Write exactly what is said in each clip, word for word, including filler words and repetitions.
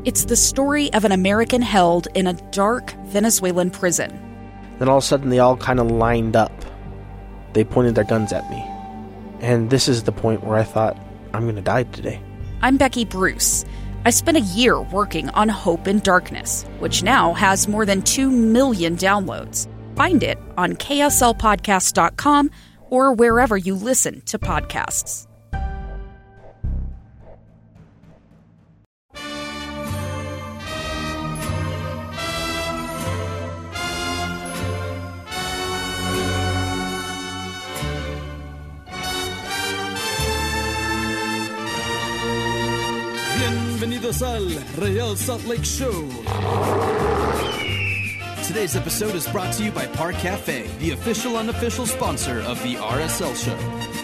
It's the story of an American held in a dark Venezuelan prison. Then all of a sudden they all kind of lined up. They pointed their guns at me. And this is the point where I thought, I'm going to die today. I'm Becky Bruce. I spent a year working on Hope in Darkness, which now has more than two million downloads. Find it on K S L podcast dot com or wherever you listen to podcasts. Bienvenidos al Real Salt Lake Show. Today's episode is brought to you by Park Cafe, the official unofficial sponsor of the R S L Show.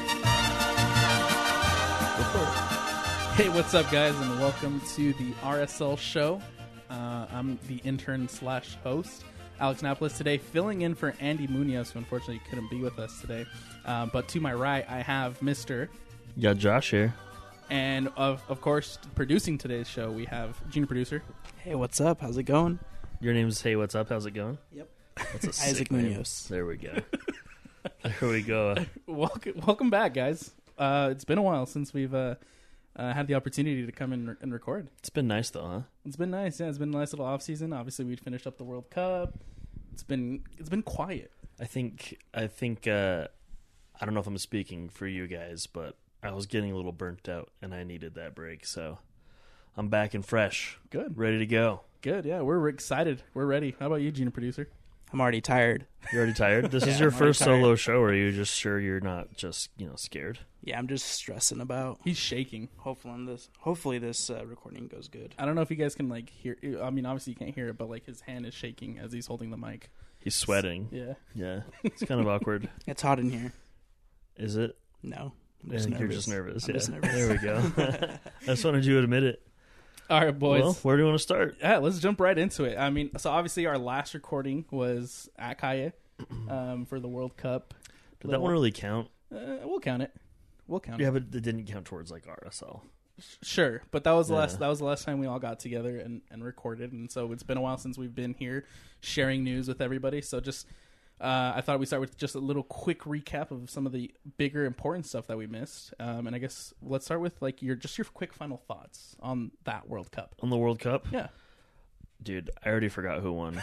Hey, what's up, guys, and welcome to the R S L Show. Uh, I'm the intern slash host, Alex Napolis, today filling in for Andy Munoz, who unfortunately couldn't be with us today. Uh, but to my right, I have Mister Yeah, Josh here. And, of of course, producing today's show, we have junior producer. Hey, what's up? How's it going? Your name's Hey, what's up? How's it going? Yep. That's a Isaac sick name. Munoz. There we go. There we go. welcome, welcome back, guys. Uh, it's been a while since we've uh, uh, had the opportunity to come in and record. It's been nice, though, huh? It's been nice. Yeah, it's been a nice little off season. Obviously, we finished up the World Cup. It's been it's been quiet. I think, I think, uh, I don't know if I'm speaking for you guys, but I was getting a little burnt out, and I needed that break, so I'm back and fresh. Good. Ready to go. Good, yeah. We're excited. We're ready. How about you, junior producer? I'm already tired. You already tired? This Yeah, is your I'm already first solo tired. show, or are you just sure you're not just, you know, scared? Yeah, I'm just stressing about. He's shaking. Hopefully this, hopefully this uh, recording goes good. I don't know if you guys can, like, hear... I mean, obviously you can't hear it, but, like, his hand is shaking as he's holding the mic. He's sweating. Yeah. Yeah. It's kind of awkward. It's hot in here. Is it? No, I'm I just think nervous. you're just nervous. I'm Yeah. just nervous. There we go. I just wanted you to admit it. All right, boys. Well, where do you want to start? Yeah, let's jump right into it. I mean, so obviously our last recording was at Kaya um, for the World Cup. Did that one really count? Uh, we'll count it. We'll count Yeah, it. but it didn't count towards like R S L. Sure, but that was the Yeah. last. That was the last time we all got together and, and recorded, and so it's been a while since we've been here sharing news with everybody. So just, uh, I thought we'd start with just a little quick recap of some of the bigger important stuff that we missed. Um, and I guess let's start with like your just your quick final thoughts on that World Cup. On the World Cup? Yeah. Dude, I already forgot who won.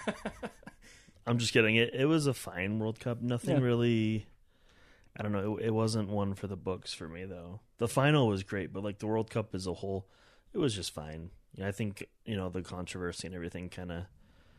I'm just kidding. It it was a fine World Cup. Nothing Yeah. really... I don't know. It, it wasn't one for the books for me, though. The final was great, but like the World Cup as a whole, it was just fine. Yeah, I think, you know, the controversy and everything kind of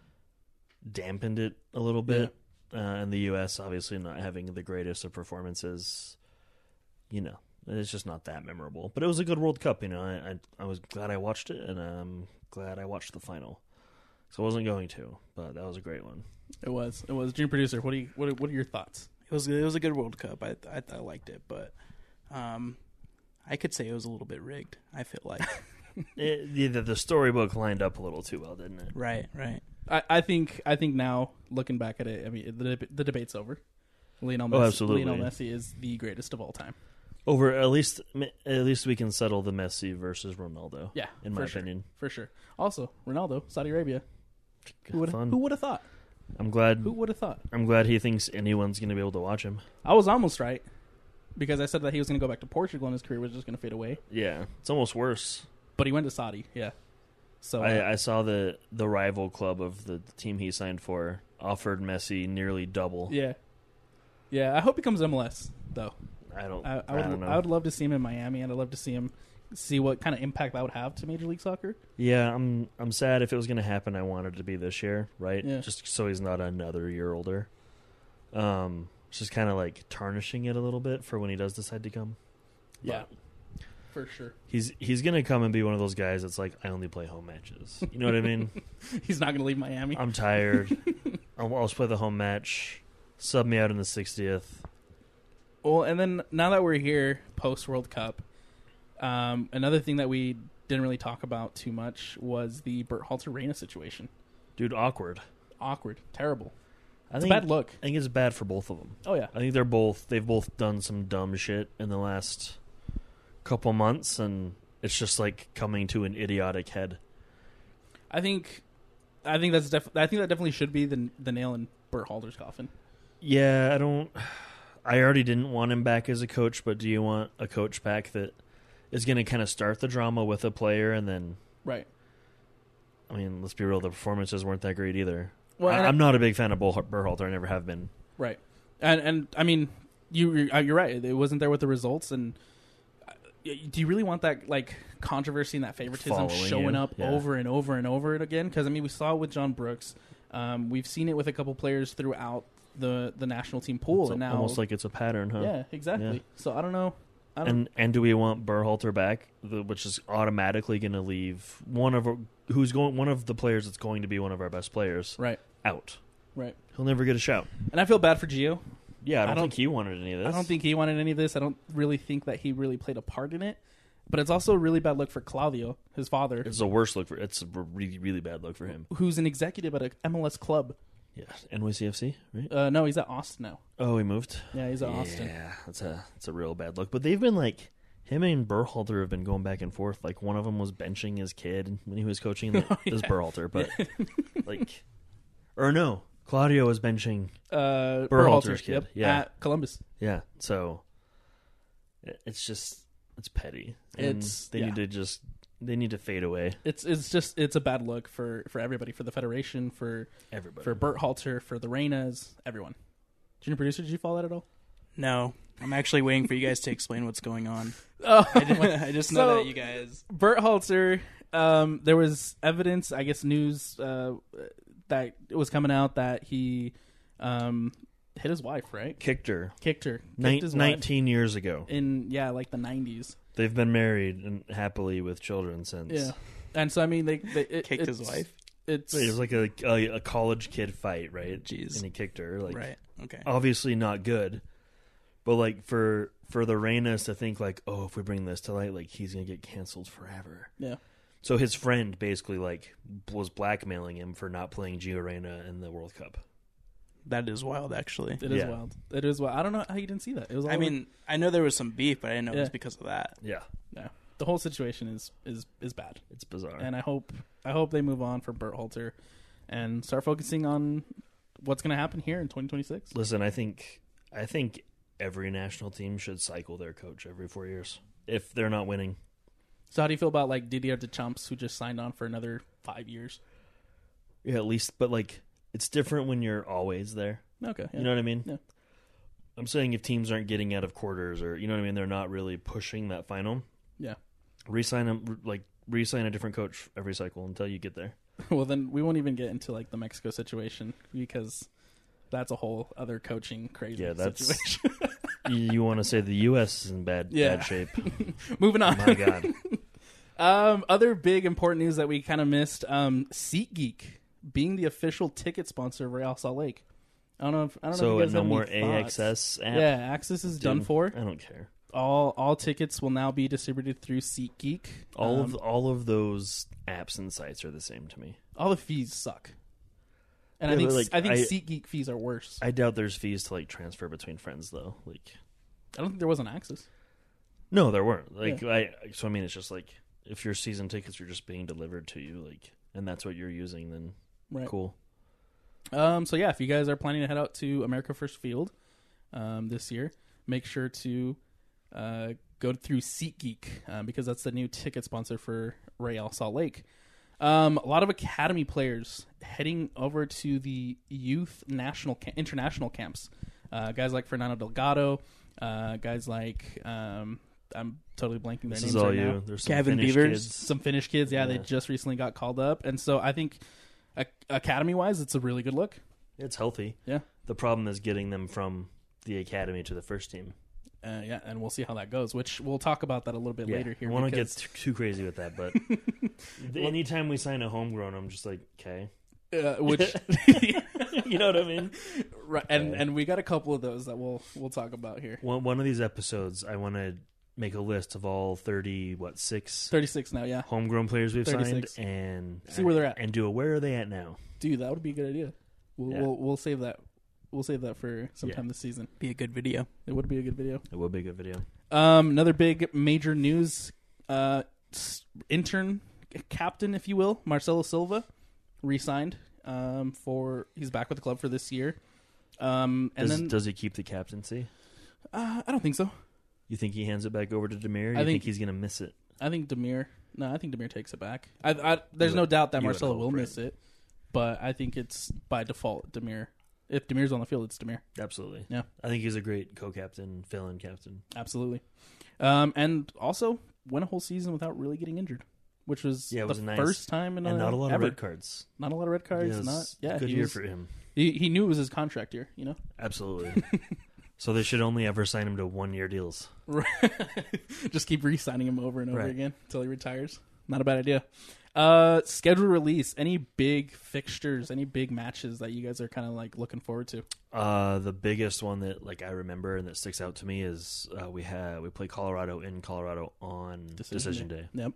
dampened it a little bit. Uh, and the U S obviously not having the greatest of performances, you know, it's just not that memorable. But it was a good World Cup, you know. I I, I was glad I watched it, and I'm glad I watched the final. So I wasn't going to, but that was a great one. It was. It was. Junior producer, what do you? What are, what are your thoughts? It was it was a good World Cup. I I, I liked it, but um, I could say it was a little bit rigged. I feel like. It, the, the storybook lined up a little too well, didn't it? Right, right. I, I think. I think now looking back at it, I mean, the deb- the debate's over. Lionel Oh, Messi, absolutely. Lionel Messi is the greatest of all time. Over at least at least we can settle the Messi versus Ronaldo. Yeah, in for my sure. opinion, For sure. Also, Ronaldo, Saudi Arabia. Who would Fun. who would have thought? I'm glad. Who would have thought? I'm glad he thinks anyone's going to be able to watch him. I was almost right because I said that he was going to go back to Portugal and his career was just going to fade away. Yeah, it's almost worse. But he went to Saudi. Yeah. So uh, I, I saw the the rival club of the team he signed for offered Messi nearly double. yeah, yeah. I hope he comes M L S though. I don't. I, I I, would. don't know. I would love to see him in Miami, and I'd love to see him see what kind of impact that would have to Major League Soccer. Yeah, I'm. I'm sad if it was going to happen. I wanted it to be this year, right? Yeah. Just so he's not another year older. Um, it's just kind of like tarnishing it a little bit for when he does decide to come. Yeah, But for sure. he's he's gonna come and be one of those guys that's like, I only play home matches. You know what I mean? He's not going to leave Miami. I'm tired. I'll, I'll just play the home match. Sub me out in the sixtieth. Well, and then now that we're here post World Cup, um, another thing that we didn't really talk about too much was the Berhalter Reina situation. Dude, awkward. Awkward, terrible. I It's think, a bad look. I think it's bad for both of them. Oh yeah, I think they're both. They've both done some dumb shit in the last couple months, and it's just like coming to an idiotic head. I think, I think that's def- I think that definitely should be the the nail in Berhalter's coffin. Yeah, I don't. I already didn't want him back as a coach, but do you want a coach back that is going to kind of start the drama with a player and then? Right. I mean, let's be real. The performances weren't that great either. Well, I, I'm not a big fan of Berhalter. I never have been. Right. And and I mean, you you're right. It wasn't there with the results. And do you really want that like controversy and that favoritism Following showing you, up yeah. over and over and over again? Because I mean, we saw it with John Brooks. Um, we've seen it with a couple players throughout the the national team pool, It's and now almost like it's a pattern, huh? yeah, exactly. Yeah. So I don't know. I don't, And and do we want Berhalter back, the, which is automatically going to leave one of our, who's going one of the players that's going to be one of our best players right, out? right. He'll never get a shout. And I feel bad for Gio. Yeah, I don't, I don't- think he wanted any of this. I don't think he wanted any of this. I don't really think that he really played a part in it. But it's also a really bad look for Claudio, his father, it's a worse look for. It's a really really bad look for him. who's an executive at a M L S club. Yeah, N Y C F C, right? Uh, no, he's at Austin now. Oh, he moved. Yeah, he's at Austin. Yeah, that's a that's a real bad look. But they've been like him and Berhalter have been going back and forth. Like one of them was benching his kid when he was coaching. That Oh, is yeah. Berhalter, but like, or no, Claudio was benching. Uh, Berhalter's kid, yep, yeah. at Columbus. Yeah, so it- it's just it's petty. And It's- they yeah. need to just they need to fade away. It's it's just it's a bad look for, for everybody, for the federation, for Everybody. for Berhalter, for the Reinas, everyone. Junior producer, did you follow that at all? No, I'm actually waiting for you guys to explain what's going on. Oh, I, did, I just know So- that you guys. Berhalter, um, there was evidence, I guess, news uh, that was coming out that he um, hit his wife, right? Kicked her Kicked her. Kicked Nin- his wife nineteen years ago. in yeah, like the nineties. They've been married and happily with children since. Yeah, and so I mean, they, they it, Kicked his it's- wife? It's It was like a, a a college kid fight, right? Jeez. And he kicked her. Like, Right. Okay. obviously not good. But like for for the Reinas to think like, oh, if we bring this to light, like he's gonna get canceled forever. yeah. So his friend basically like was blackmailing him for not playing Gio Reyna in the World Cup. That is wild, actually. It is Yeah. wild. It is wild. I don't know how you didn't see that. It was. All I over- mean, I know there was some beef, but I didn't know it was Yeah. because of that. Yeah, yeah. The whole situation is is is bad, it's bizarre. and I hope I hope they move on from Berhalter and start focusing on what's going to happen here in twenty twenty-six. Listen, I think I think every national team should cycle their coach every four years if they're not winning. So how do you feel about like Didier Deschamps, who just signed on for another five years? Yeah, at least, but like it's different when you're always there. Okay, yeah. You know what I mean? Yeah. I'm saying if teams aren't getting out of quarters or you know what I mean, they're not really pushing that final. Yeah. Resign them, like resign a different coach every cycle until you get there. Well, then we won't even get into like the Mexico situation because that's a whole other coaching crazy Yeah, that's- situation. you you want to say the U S is in bad Yeah. bad shape? Moving on. My God. Um, other big important news that we kind of missed: um, SeatGeek being the official ticket sponsor of Real Salt Lake. I don't know. If, I don't know. So if you guys no have more any A thoughts. X S app. Yeah, Access is Dude, done for. I don't care. All all tickets will now be distributed through SeatGeek. All Um, of all of those apps and sites are the same to me. all the fees suck, and I Yeah, think but, like, I think I- SeatGeek fees are worse. I, I doubt there's fees to like transfer between friends though. Like don't think there was an Access. no, there weren't. Like I so I mean it's just like if your season tickets are just being delivered to you, like and that's what you're using, then Right. cool. Um, so yeah, if you guys are planning to head out to America First Field um, this year, make sure to uh, go through SeatGeek uh, because that's the new ticket sponsor for Real Salt Lake. Um, a lot of academy players heading over to the youth national ca- international camps. Uh, guys like Fernando Delgado, uh, guys like um, I'm totally blanking their This names is all right you. now. There's some Gavin Finnish Beavers. kids. Some Finnish kids, yeah, they Yeah. just recently got called up, and so I think ac- academy-wise, it's a really good look. It's healthy. Yeah. The problem is getting them from the academy to the first team. Uh, yeah, and we'll see how that goes, which we'll talk about that a little bit Yeah, later here. I want to get because- t- too crazy with that, but anytime we sign a homegrown, I'm just like, okay. uh, which You know what I mean? right, and Okay. and we got a couple of those that we'll we'll talk about here. One, one of these episodes, I want to make a list of all thirty, what, six thirty-six now, yeah, homegrown players we've thirty-six. signed and See where they're at. and do a where are they at now? dude, that would be a good idea. We'll Yeah. we'll, we'll save that. We'll save that for sometime this season. Be a good video. It would be a good video. It would be a good video. Um, another big major news: uh, s- intern captain, if you will, Marcelo Silva, re-signed um, for. He's back with the club for this year. Um, and does, then does he keep the captaincy? Uh, I don't think so. You think he hands it back over to Demir? Or I you think, think he's going to miss it? I think Demir. No, I think Demir takes it back. I, I, there's You no would- doubt that you would Marcelo hope, will right? miss it, but I think it's by default Demir. If Demir's on the field, it's Demir. Absolutely. Yeah. I think he's a great co-captain, fill-in captain. Absolutely. Um, and also went a whole season without really getting injured, which was Yeah, it the was nice. first time in And a, not a lot ever. of red cards. Not a lot of red cards. Yeah, it not was yeah. a good he year was- for him. He, he knew it was his contract year. You know. Absolutely. So they should only ever sign him to one-year deals. Just keep re-signing him over and over Right. again until he retires. Not a bad idea. Uh, scheduled release. Any big fixtures? Any big matches that you guys are kind of like looking forward to? Uh, the biggest one that like I remember and that sticks out to me is uh, we had we play Colorado in Colorado on Decision, Day. Yep.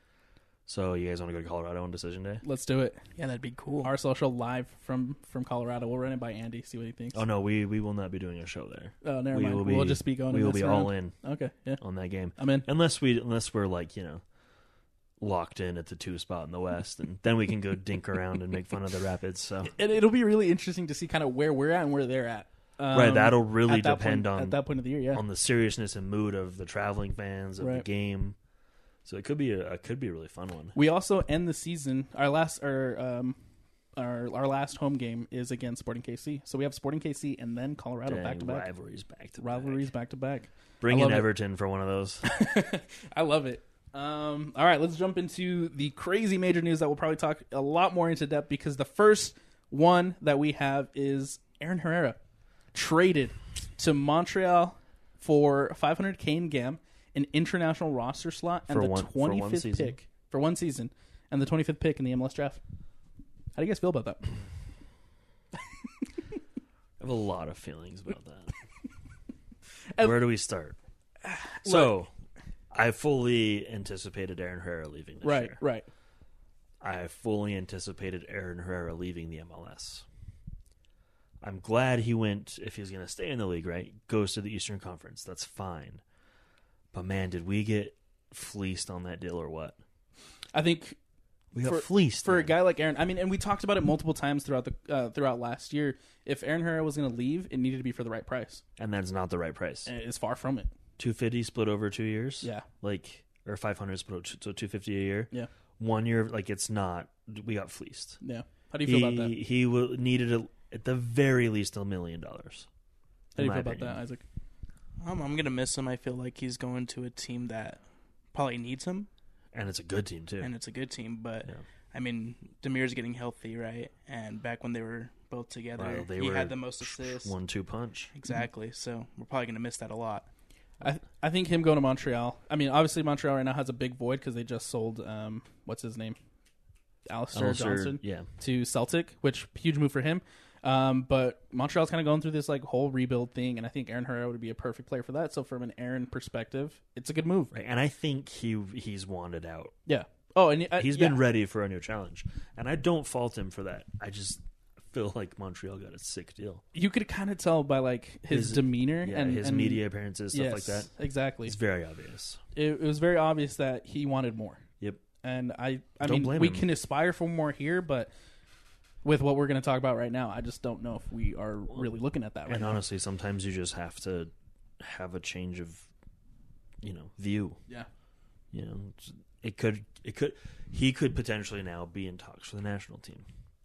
So you guys want to go to Colorado on Decision Day? Let's do it. Yeah, that'd be cool. Our social live from from Colorado. We'll run it by Andy. See what he thinks. Oh no, we we will not be doing a show there. Oh, never we mind. will be, We'll just be going. We to will mess be around. all in Okay. Yeah. on that game, I'm in. unless we unless we're like you know locked in at the two spot in the West, and then we can go dink around and make fun of the Rapids. So And it'll be really interesting to see kind of where we're at and where they're at. Um, right, that'll really at that depend point, on at that point of the year. Yeah. on the seriousness and mood of the traveling fans of the Right. game. So it could be a it could be a really fun one. We also end the season. Our last, our um, our our last home game is against Sporting K C. So we have Sporting K C and then Colorado Dang, back to back. rivalries back to Rivalries back. back to back. Bring I in love it. Everton for one of those. I love it. Um, all right, let's jump into the crazy major news that we'll probably talk a lot more into depth because the first one that we have is Aaron Herrera traded to Montreal for five hundred K in G A M, an international roster slot, and For the one- for one twenty-fifth season. pick for one season, and the twenty-fifth pick in the M L S draft. How do you guys feel about that? I have a lot of feelings about that. And- Where do we start? So, I fully anticipated Aaron Herrera leaving this Right, year. right. I fully anticipated Aaron Herrera leaving the M L S. I'm glad he went, if he's going to stay in the league, right, goes to the Eastern Conference. That's fine. But, man, did we get fleeced on that deal or what? I think We got for, fleeced. for a man. guy like Aaron. I mean, and we talked about it multiple times throughout the uh, throughout last year. If Aaron Herrera was going to leave, it needed to be for the right price. And that's not the right price. And it's far from it. two fifty split over two years? Yeah. Like, or five hundred split over two, so two fifty a year? Yeah. One year, like, it's not. We got fleeced. Yeah. How do you feel he, about that? He will, needed, a, at the very least, a million dollars. How do you in feel my about opinion. that, Isaac? Um, I'm gonna miss him. I feel like he's going to a team that probably needs him, And it's a good team, too. and it's a good team. But Yeah. I mean, Demir's getting healthy, right? And back when they were both together, Well, they he were had the most assists. One two punch. Exactly. So we're probably gonna miss that a lot. I th- I think him going to Montreal. I mean, obviously Montreal right now has a big void because they just sold um what's his name, Alistair Alistair, Johnson yeah. to Celtic, which huge move for him. Um, but Montreal's kind of going through this like whole rebuild thing, and I think Aaron Herrera would be a perfect player for that. So from an Aaron perspective, it's a good move. Right. And I think he he's wanted out. Yeah. Oh, and uh, He's yeah. been ready for a new challenge. And I don't fault him for that. I just feel like Montreal got a sick deal. You could kind of tell by like his, His- demeanor Yeah, and his and- media appearances, stuff yes, like that. Exactly. It's very obvious. It, it was very obvious that he wanted more. Yep. And I, I Don't mean, blame we him. can aspire for more here, but with what we're going to talk about right now, I just don't know if we are really looking at that right And now. honestly, sometimes you just have to have a change of, you know, view. Yeah. You know, it's- it could, it could, he could potentially now be in talks for the national team,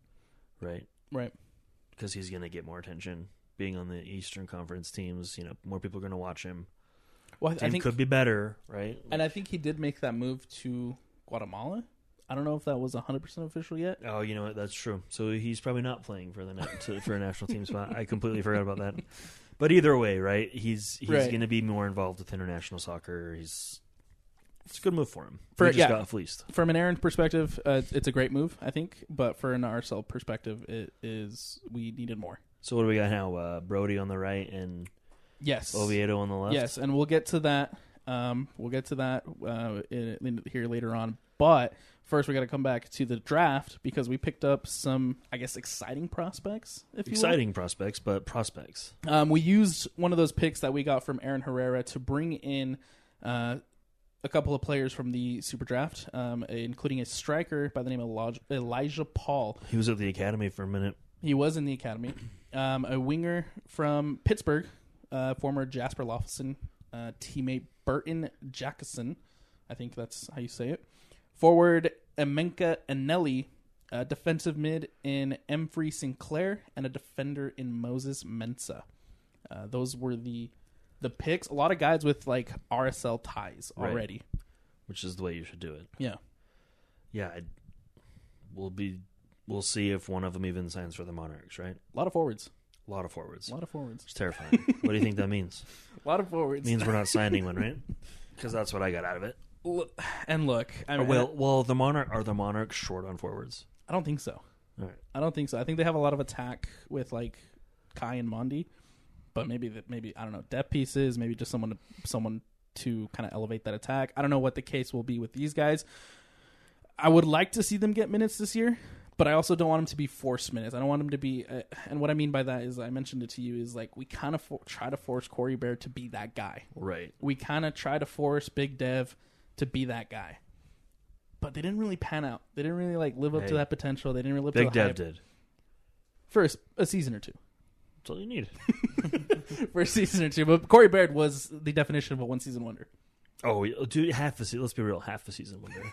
right? Right. Because he's going to get more attention being on the Eastern Conference teams. You know, more people are going to watch him. Well, I Team think, could be better, right? and I think he did make that move to Guatemala. I don't know if that was one hundred percent official yet. Oh, you know what? That's true. So he's probably not playing for the na- to, for a national team spot. I completely forgot about that. But either way, right? He's he's Right. going to be more involved with international soccer. He's it's a good move for him. For- he just yeah. got fleeced. From an Aaron perspective, uh, it's a great move, I think. But for an R S L perspective, it is we needed more. So what do we got now? Uh, Brody on the right and Yes. Oviedo on the left. Yes, and we'll get to that. Um, we'll get to that uh, in, in, here later on. But first, we got to come back to the draft because we picked up some, I guess, exciting prospects. If you will. Exciting prospects, but prospects. Um, we used one of those picks that we got from Aaron Herrera to bring in uh, a couple of players from the Super Draft, um, including a striker by the name of Elijah, Elijah Paul. He was at the academy for a minute. He was in the academy. Um, a winger from Pittsburgh, uh, former Jasper Loffelson uh, teammate Burton Jackson. I think that's how you say it. Forward Emenka Anelli, a defensive mid in Emfrey Sinclair, and a defender in Moses Mensah. Uh, those were the the picks. A lot of guys with like R S L ties already, right. Which is the way you should do it. Yeah, yeah. I'd, we'll be we'll see if one of them even signs for the Monarchs. Right. A lot of forwards. A lot of forwards. A lot of forwards. It's terrifying. What do you think that means? A lot of forwards. It means we're not signing one, right? Because that's what I got out of it. And look, I mean, well, well, the Monarch are the Monarchs short on forwards. I don't think so. All right. I don't think so. I think they have a lot of attack with like Kai and Mondi, but maybe that maybe I don't know depth pieces, maybe just someone to, someone to kind of elevate that attack. I don't know what the case will be with these guys. I would like to see them get minutes this year, but I also don't want them to be forced minutes. I don't want them to be, uh, and what I mean by that is I mentioned it to you is like we kind of for, try to force Corey Baird to be that guy. Right. We kind of try to force Big Dev to be that guy. But they didn't really pan out. They didn't really like live up hey, to that potential. They didn't really live Big to the Dev hype. did. For a, a season or two. That's all you need. For a season or two. But Corey Baird was the definition of a one-season wonder. Oh, dude, half the season. Let's be real, half the season wonder.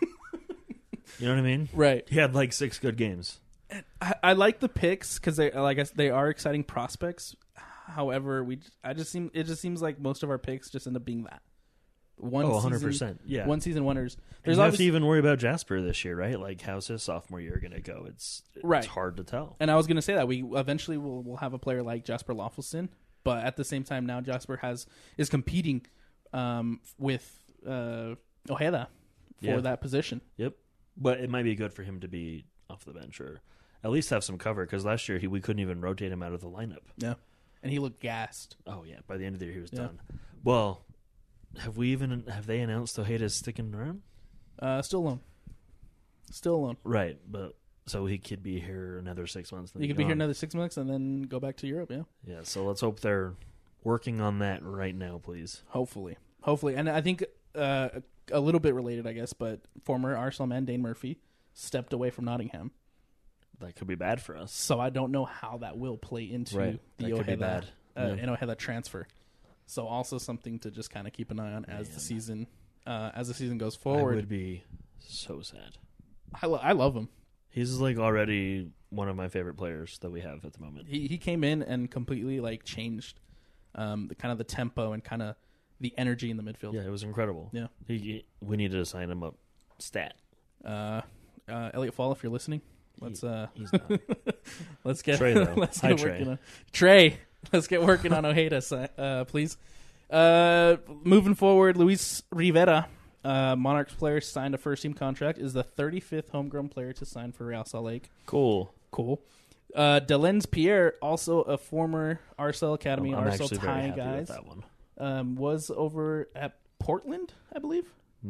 You know what I mean? Right. He had like six good games. I, I like the picks because they, like I, they are exciting prospects. However, we I just seem it just seems like most of our picks just end up being that. One oh, one hundred season, percent. Yeah. One season wonders. There's you have to even worry about Jasper this year, right? Like, how's his sophomore year going to go? It's, it's right. hard to tell. And I was going to say that. We eventually will we'll have a player like Jasper Loffelson, but at the same time now Jasper has is competing um, with uh, Ojeda for yeah. that position. Yep. But it might be good for him to be off the bench or at least have some cover because last year he, we couldn't even rotate him out of the lineup. Yeah. And he looked gassed. Oh, yeah. By the end of the year, he was yeah. done. Well... Have we even have they announced Ojeda's sticking around? Uh, still alone. Still alone. Right, but so he could be here another six months. He could be here another six months and then go back to Europe. Yeah. Yeah. So let's hope they're working on that right now, please. Hopefully, hopefully, and I think uh, a little bit related, I guess. But former Arsenal man Dane Murphy stepped away from Nottingham. That could be bad for us. So I don't know how that will play into right. the that Ojeda, bad. Uh, yeah. and Ojeda transfer. So also something to just kind of keep an eye on as Man. the season uh, as the season goes forward. I would be so sad. I, lo- I love him. He's like already one of my favorite players that we have at the moment. He he came in and completely like changed um, the kind of the tempo and kind of the energy in the midfield. Yeah, it was incredible. Yeah, he, he we needed to sign him up. Stat. Uh, uh, Elliot Fall, if you're listening, let's he, uh, he's not. let's get Trey, though. let's Hi, get Trey. working on Trey. Let's get working on Ojeda, uh, please. Uh, moving forward, Luis Rivera, uh, Monarchs player, signed a first-team contract. Is the thirty-fifth homegrown player to sign for Real Salt Lake. Cool. Cool. Uh, Delens Pierre, also a former R S L Academy, I'm R S L actually very Thai happy guys, with that one. um, was over at Portland, I believe.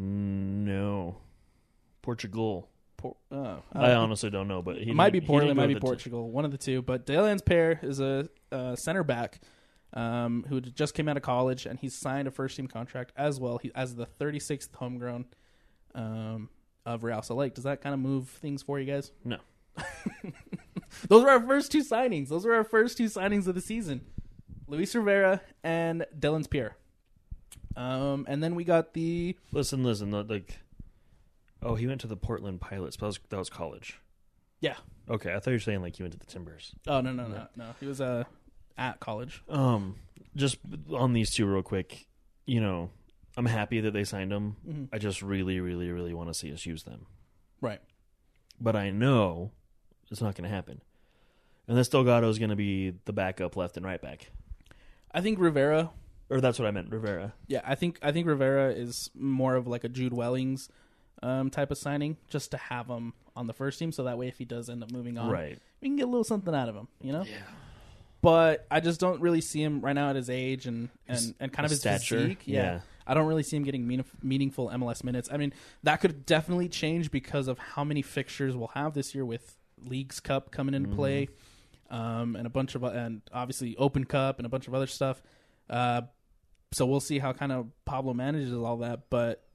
No, Portugal. Por- oh, I uh, honestly don't know, but he it might be didn't- he Portland, didn't it go might be to the t- Portugal, one of the two. But Delens Pierre is a uh, center back um, who just came out of college, and he's signed a first-team contract as well. He as the thirty-sixth homegrown um, of Real Salt Lake. Does that kind of move things for you guys? No. Those were our first two signings. Those were our first two signings of the season. Luis Rivera and Delens Pierre. Um, and then we got the... Listen, listen. the- Like, oh, he went to the Portland Pilots. But that was, that was college. Yeah. Okay, I thought you were saying like he went to the Timbers. Oh, no, no, no. No, he was uh, at college. Um, just on these two real quick. You know, I'm happy that they signed him. Mm-hmm. I just really, really, really want to see us use them. Right. But I know it's not going to happen. And this Delgado is going to be the backup left and right back. I think Rivera... Or that's what I meant, Rivera. Yeah, I think I think Rivera is more of like a Jude Wellings um, type of signing, just to have him on the first team, so that way if he does end up moving on, Right. we can get a little something out of him, you know? Yeah. But I just don't really see him right now at his age and, and, and kind of his stature. physique. Yeah. Yeah. I don't really see him getting mean, meaningful M L S minutes. I mean, that could definitely change because of how many fixtures we'll have this year with Leagues Cup coming into mm. play, um, and a bunch of and obviously Open Cup and a bunch of other stuff. Uh, so we'll see how kind of Pablo manages all that. But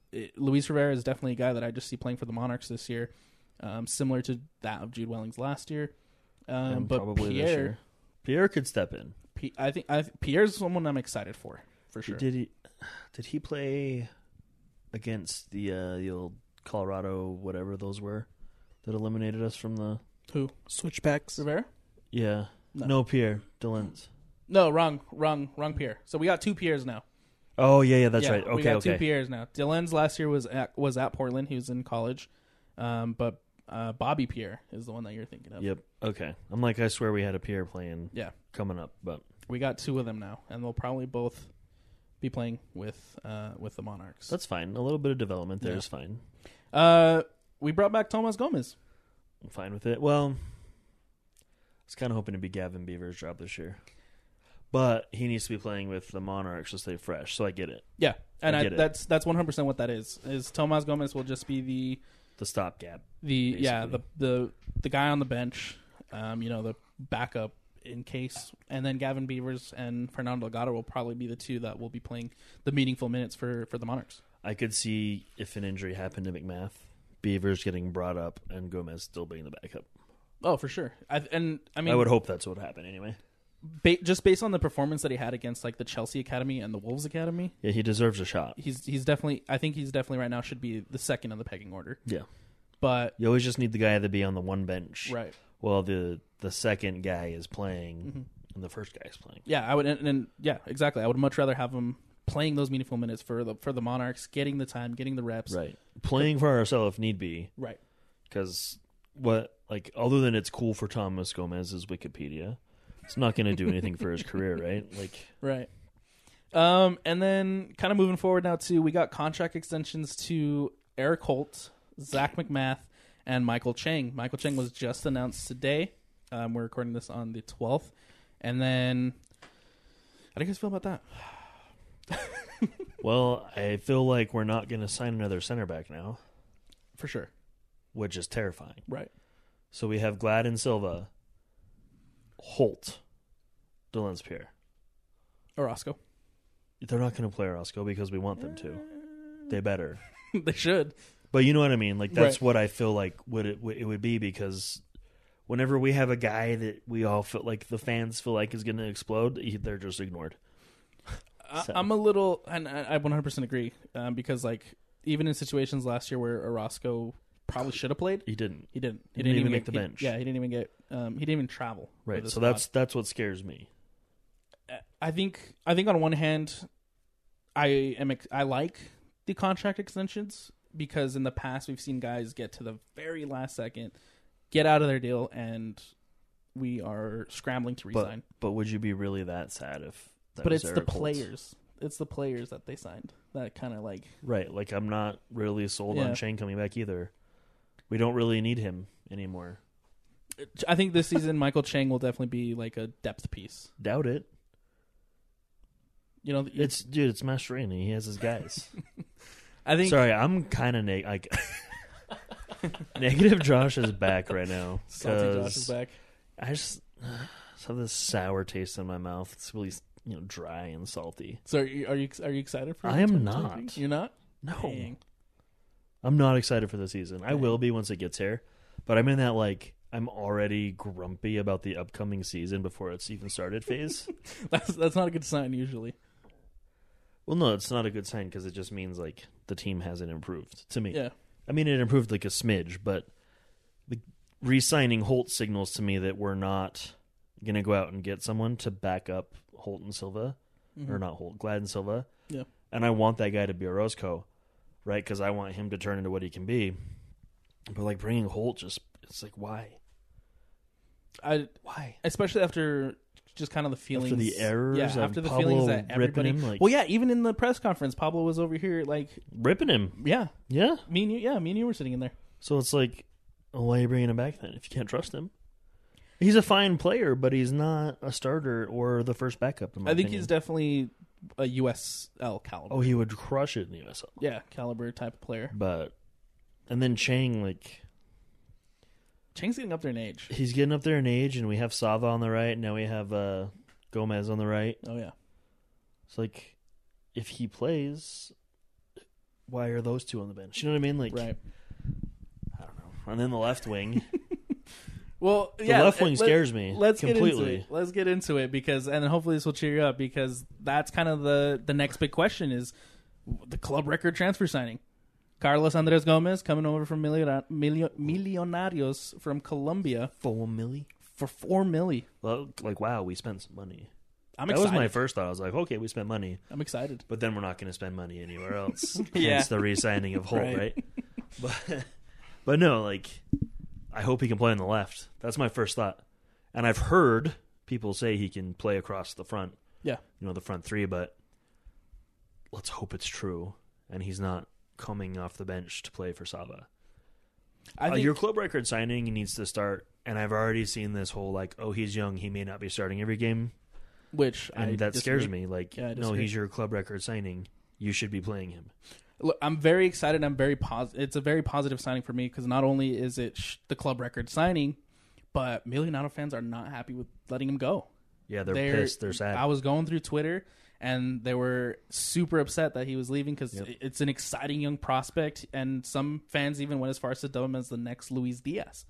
it, Luis Rivera is definitely a guy that I just see playing for the Monarchs this year, um, similar to that of Jude Wellings last year. Um, And but probably this Pierre, year. Pierre could step in. P- I think I, Pierre's someone I'm excited for, for sure. Did he? Did he play against the uh, the old Colorado whatever those were that eliminated us from the? Who? Switchbacks. Rivera? Yeah. No. No, Pierre Delens. No, wrong, wrong, wrong Pierre. So we got two Pierres now. Oh yeah, yeah, that's Yeah, right. Okay, we got okay. two Pierres now. Dylan's last year was at, was at Portland. He was in college, um, but uh, Bobby Pierre is the one that you're thinking of. Yep. Okay. I'm like, I swear we had a Pierre playing. Yeah. Coming up, but We got two of them now, and they'll probably both be playing with uh, with the Monarchs. that's fine. A little bit of development there Yeah. is fine. Uh, we brought back Tomas Gomez. I'm fine with it. Well, I was kind of hoping to be Gavin Beaver's job this year, but he needs to be playing with the Monarchs to stay fresh. So I get it. Yeah, and I I get it. that's that's one hundred percent what that is. Is Tomas Gomez will just be the The stopgap. the yeah the Basically. the the guy on the bench, um, you know, the backup in case, and then Gavin Beavers and Fernando Delgado will probably be the two that will be playing the meaningful minutes for for the Monarchs. I could see if an injury happened to McMath, Beavers getting brought up and Gomez still being the backup. Oh, for sure. I, and I mean, I would hope that's what would happen anyway. ba- just based on the performance that he had against like the Chelsea Academy and the Wolves Academy, Yeah, he deserves a shot. he's he's definitely. I think he's definitely right now should be the second on the pecking order. Yeah. But You always just need the guy to be on the one bench. right, While the, the second guy is playing Mm-hmm. and the first guy is playing. yeah, I would, and, and yeah, exactly. I would much rather have him playing those meaningful minutes for the for the Monarchs, getting the time, getting the reps. Right. Playing for ourselves if need be. Right. Because what, like, other than it's cool for Thomas Gomez's Wikipedia, it's not going to do anything for his career, right? Like, Right. Um, and then kind of moving forward now too, we got contract extensions to Eric Holt, Zach McMath, and Michael Chang. Michael Chang was just announced today. Um, we're recording this on the twelfth. And then, how do you guys feel about that? well, I feel like we're not going to sign another center back now, For sure. which is terrifying. Right. So we have Glad and Silva, Holt, Dylan Pierre. Orozco. They're not going to play Orozco because we want them to. They better. They should. But you know what I mean? Like, that's Right. what I feel like would it, it would be, because whenever we have a guy that we all feel like the fans feel like is going to explode, he- they're just ignored. I, So- I'm a little, and I, I one hundred percent agree, um, because like even in situations last year where Orozco probably should have played, He didn't. he didn't. He Didn't even get, make the he- bench. yeah, he didn't even get. Um, he didn't even travel. for Right. the So squad. that's that's what scares me. I think. I think on one hand, I am. ex- I like the contract extensions because in the past we've seen guys get to the very last second, get out of their deal, and we are scrambling to But resign. but would you be really that sad if that But was it's the Eric Holt? players. It's the players that they signed that kind of like. Right. Like, I'm not really sold Yeah. on Shane coming back either. We don't really need him anymore. I think this season Michael Chang will definitely be like a depth piece. Doubt it. You know, It's dude, it's Mastroeni. He has his guys. I think Sorry, I'm kind of neg- like negative. Josh is back right now Salty Josh is because back. I just, just have this sour taste in my mouth. It's really, you know, dry and salty. So are you are you, are you excited for? I am twenty twenty-three? not. You're not. No, Dang. I'm not excited for the season. I will be once it gets here, but I'm in that like I'm already grumpy about the upcoming season before it's even started phase. That's that's not a good sign usually. Well, no, it's not a good sign because it just means like the team hasn't improved to me. Yeah. I mean, it improved like a smidge, but the re-signing Holt signals to me that we're not going to go out and get someone to back up Holt and Silva, or not Holt, Glad and Silva. Yeah. And I want that guy to be Orozco, right? Because I want him to turn into what he can be. But like bringing Holt, just it's like why, I why? especially after just kind of the feelings After the errors yeah, of after the Pablo feelings that ripping everybody. him, like- well, yeah, even in the press conference, Pablo was over here like, Ripping him, yeah, yeah. me and you, yeah, me and you were sitting in there. So it's like, well, why are you bringing him back then if you can't trust him? He's a fine player, but he's not a starter or the first backup. In my I think opinion. he's definitely a U S L caliber. Oh, he would crush it in the U S L. yeah, caliber type of player. But and then Chang, like Chang's getting up there in age. he's getting up there in age, and we have Sava on the right. And now we have uh, Gomez on the right. Oh yeah, It's like if he plays, why are those two on the bench? You know what I mean? Like, Right. I don't know. And then the left wing. Well, The yeah, left wing let- scares me Let's completely. get into it. Let's get into it because, and then hopefully this will cheer you up because that's kind of the the next big question is the club record transfer signing. Carlos Andres Gomez coming over from Million, Million, Millonarios from Colombia Four milli. for four milli. Well, like, wow, we spent some money. I'm that excited. was my first thought. I was like, okay, we spent money, I'm excited. but then we're not going to spend money anywhere else. Yeah. Hence the re-signing of Holt, Right. right? But, but no, like, I hope he can play on the left. That's my first thought. And I've heard people say he can play across the front, Yeah. you know, the front three, but let's hope it's true. And he's not coming off the bench to play for Sava. I Uh, think, your club record signing needs to start, and I've already seen this whole, like, oh, he's young, he may not be starting every game. which And I that scares disagree. me. Like, Yeah, I no, disagree. he's your club record signing. You should be playing him. Look, I'm very excited. I'm very positive. It's a very positive signing for me because not only is it sh- the club record signing, but Millonado fans are not happy with letting him go. Yeah, they're, pissed. They're sad. I was going through Twitter, and they were super upset that he was leaving because Yep. it's an exciting young prospect, and some fans even went as far as to dub him as the next Luis Diaz.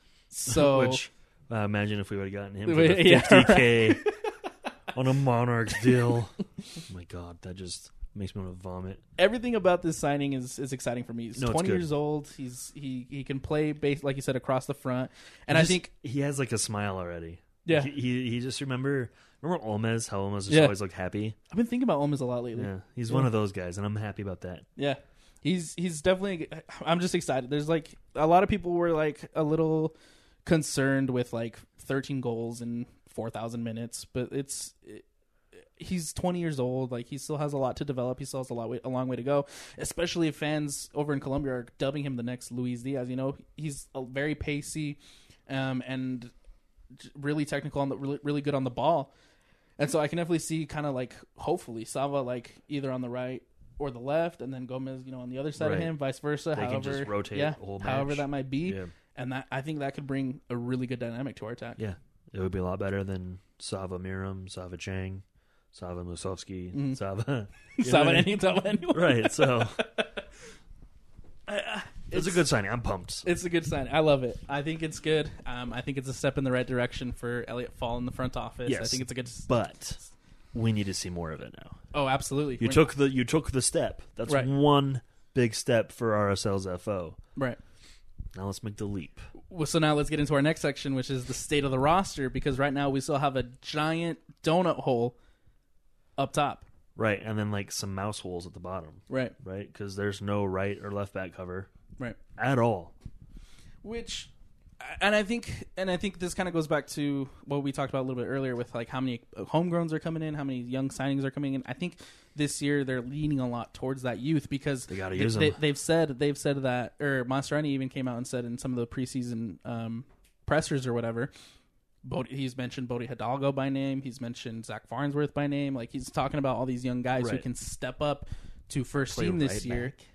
So, Which, uh, imagine if we would have gotten him for Wait, the yeah, fifty K on a Monarchs deal. Oh my God, that just makes me want to vomit. everything about this signing is, is exciting for me. He's No, it's twenty good. years old. He's he he can play base like you said across the front, and He I just- think he has like a smile already. Yeah. He he, he just remember remember Olmez, how Olmez just Yeah. always looked happy. I've been thinking about Olmez a lot lately. Yeah, he's Yeah. one of those guys, and I'm happy about that. Yeah. He's he's definitely I'm just excited. There's like a lot of people were like a little concerned with like thirteen goals in four thousand minutes, but it's it, he's twenty years old. Like he still has a lot to develop. He still has a lot way, a long way to go, especially if fans over in Colombia are dubbing him the next Luis Diaz, you know. He's a very pacey um and really technical on the really, really good on the ball. And so I can definitely see kind of like hopefully Sava like either on the right or the left, and then Gomez, you know, on the other side of Right. him, vice versa. They can however, just rotate yeah, the whole however match. that might be, Yeah. and that I think that could bring a really good dynamic to our attack. Yeah, it would be a lot better than Sava Miram, Sava Chang, Sava Musovsky, Mhm. Sava. Sava Yeah. any, Sava anyone. Right, so It's, it's a good signing. I'm pumped. It's a good sign. I love it. I think it's good. Um, I think it's a step in the right direction for Elliot Fall in the front office. I Yes. think it's a good. But we need to see more of it now. Oh, absolutely. You We're- took the you took the step. That's Right. one big step for R S L's F O. right. Now let's make the leap. Well, so now let's get into our next section, which is the state of the roster, because right now we still have a giant donut hole up top. Right, and then like some mouse holes at the bottom. Right. Right, because there's no right or left back cover Right. at all. Which, and I think, and I think this kind of goes back to what we talked about a little bit earlier with like how many homegrowns are coming in, how many young signings are coming in. I think this year they're leaning a lot towards that youth because They gotta they, use 'em. they, they've said they've said that, or Mascherani even came out and said in some of the preseason um, pressers or whatever. Bod- he's mentioned Bodie Hidalgo by name. He's mentioned Zach Farnsworth by name. Like he's talking about all these young guys who Right. can step up to first Play team this right year. back.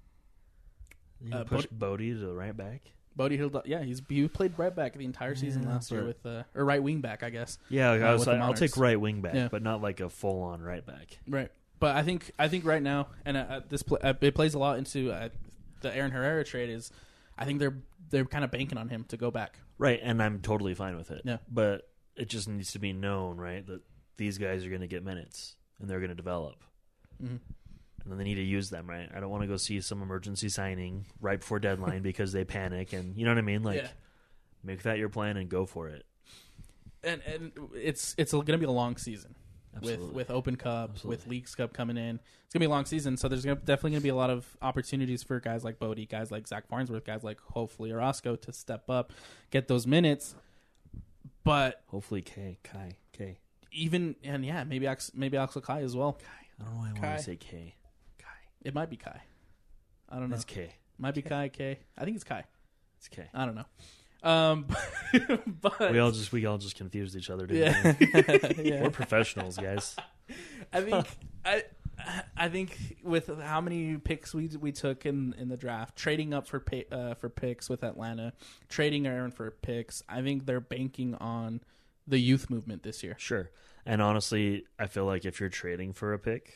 You Uh, push Bodie to the right back. Bodie Hidalgo, yeah, he's he played right back the entire season Yeah, last year but- with uh, or right wing back, I guess. Yeah, Uh, I was with the like, I'll Monarchs. take right wing back, Yeah. but not like a full on right back. Right, but I think I think right now, and uh, this pl- uh, it plays a lot into uh, the Aaron Herrera trade. Is I think they're they're kind of banking on him to go back. Right, and I'm totally fine with it. Yeah. But it just needs to be known, right, that these guys are going to get minutes and they're going to develop. Mm-hmm. And then they need to use them, right? I don't want to go see some emergency signing right before deadline because they panic, and you know what I mean? Like, Yeah. make that your plan and go for it. And and it's it's going to be a long season Absolutely. with with Open Cup, Absolutely. with Leagues Cup coming in. It's going to be a long season, so there's gonna, definitely going to be a lot of opportunities for guys like Bodie, guys like Zach Farnsworth, guys like hopefully Orozco to step up, get those minutes. But Hopefully, K, Kai, K. even and yeah, maybe Ax, maybe Axel Kai as well. I don't know why I Kai. want to say K. Kai. It might be Kai. I don't know. It's K. Might be Kai K. I think it's Kai. It's K. I don't know. Um, but We all just we all just confused each other. Didn't yeah, we? yeah. We're professionals, guys. I think I I think with how many picks we we took in, in the draft, trading up for pay, uh, for picks with Atlanta, trading Aaron for picks, I think they're banking on the youth movement this year. Sure. And honestly, I feel like if you're trading for a pick,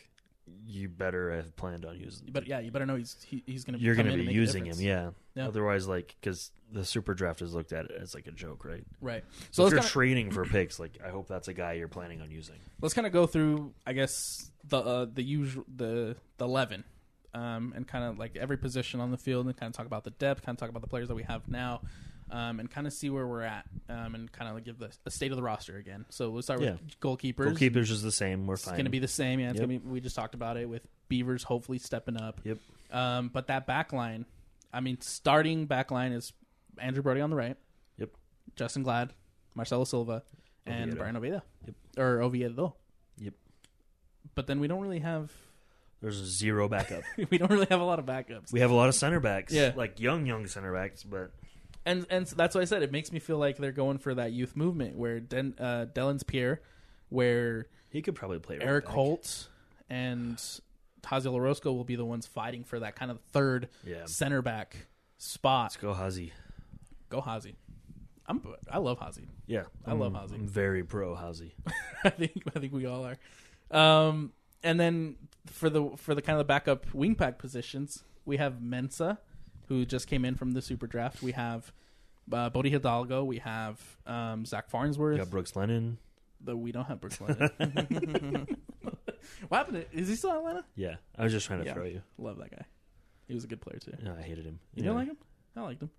you better have planned on using. But yeah, you better know he's he, he's going to. You're going to to be using him, yeah. Yeah. Otherwise, like, because the super draft is looked at as like a joke, right? Right. So, So if you're let's kinda, trading for picks, like, I hope that's a guy you're planning on using. let's kind of go through, I guess, the uh, the usual the the eleven, um, and kind of like every position on the field, and kind of talk about the depth, kind of talk about the players that we have now. Um, and kind of see where we're at, um, and kind of give the, the state of the roster again. So we'll start with Yeah. goalkeepers. Goalkeepers is the same. We're It's fine. going to be the same. Yeah, it's Yep. gonna be. We just talked about it with Beavers hopefully stepping up. Yep. Um, but that back line, I mean, starting back line is Andrew Brody on the right. Yep. Justin Glad, Marcelo Silva, and Oviedo. Brian Oviedo. Yep. Or Oviedo. Yep. But then we don't really have. There's zero backup. we don't really have a lot of backups. We have a lot of center backs. Yeah. Like young, young center backs, but And and so that's why I said it makes me feel like they're going for that youth movement where Den, uh, Delans Pierre, where he could probably play right Eric back. Holt and Haziel Orozco will be the ones fighting for that kind of third Yeah. center back spot. Let's go Hazi. Go Hazi. I'm I love Hazi. Yeah. I love I'm- Hazi. I'm very pro Hazi. I think I think we all are. Um, and then for the for the kind of the backup wingback positions, we have Mensa, who just came in from the Super Draft. We have uh, Bodie Hidalgo. We have um, Zach Farnsworth. We got Brooks Lennon. Though we don't have Brooks Lennon. What happened? To, is he still in Atlanta? Yeah. I was just trying to Yeah. throw you. Love that guy. He was a good player too. No, I hated him. You Yeah. don't like him? I liked him.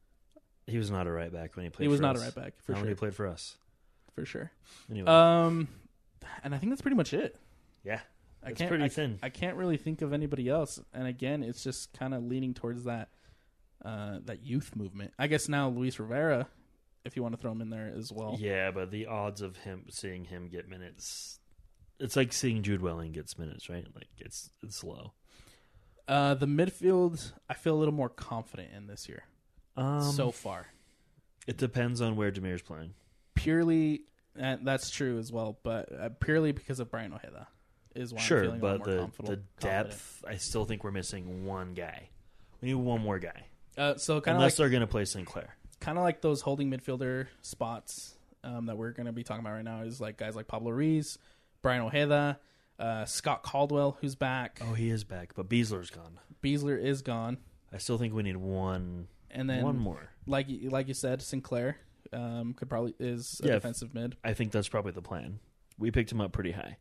He was not a right back when he played He was for not us. a right back for Not when sure. he played for us. For sure. Anyway. Um, and I think that's pretty much it. yeah. I It's can't. pretty I, thin. I can't really think of anybody else. And again, it's just kind of leaning towards that uh, that youth movement. I guess now Luis Rivera, if you want to throw him in there as well. Yeah, but the odds of him seeing him get minutes, it's like seeing Jude Welling gets minutes, right? Like it's it's low. Uh, the midfield, I feel a little more confident in this year Um, so far. it depends on where Demir's playing. Purely, and that's true as well, but uh, purely because of Brian Ojeda is why I'm Sure, feeling a but lot more the confident. the depth, I still think we're missing one guy. We need one more guy, Uh, so kind of unless like they're going to play Sinclair. kind of like those holding midfielder spots um, that we're going to be talking about right now is like guys like Pablo Ruiz, Brian Ojeda, uh, Scott Caldwell, who's back. Oh, he is back, but Beasler's gone. Beasler is gone, I still think we need one, and then one more. like you- like you said, Sinclair um, could probably is a Yeah, if- defensive mid. I think that's probably the plan. We picked him up pretty high.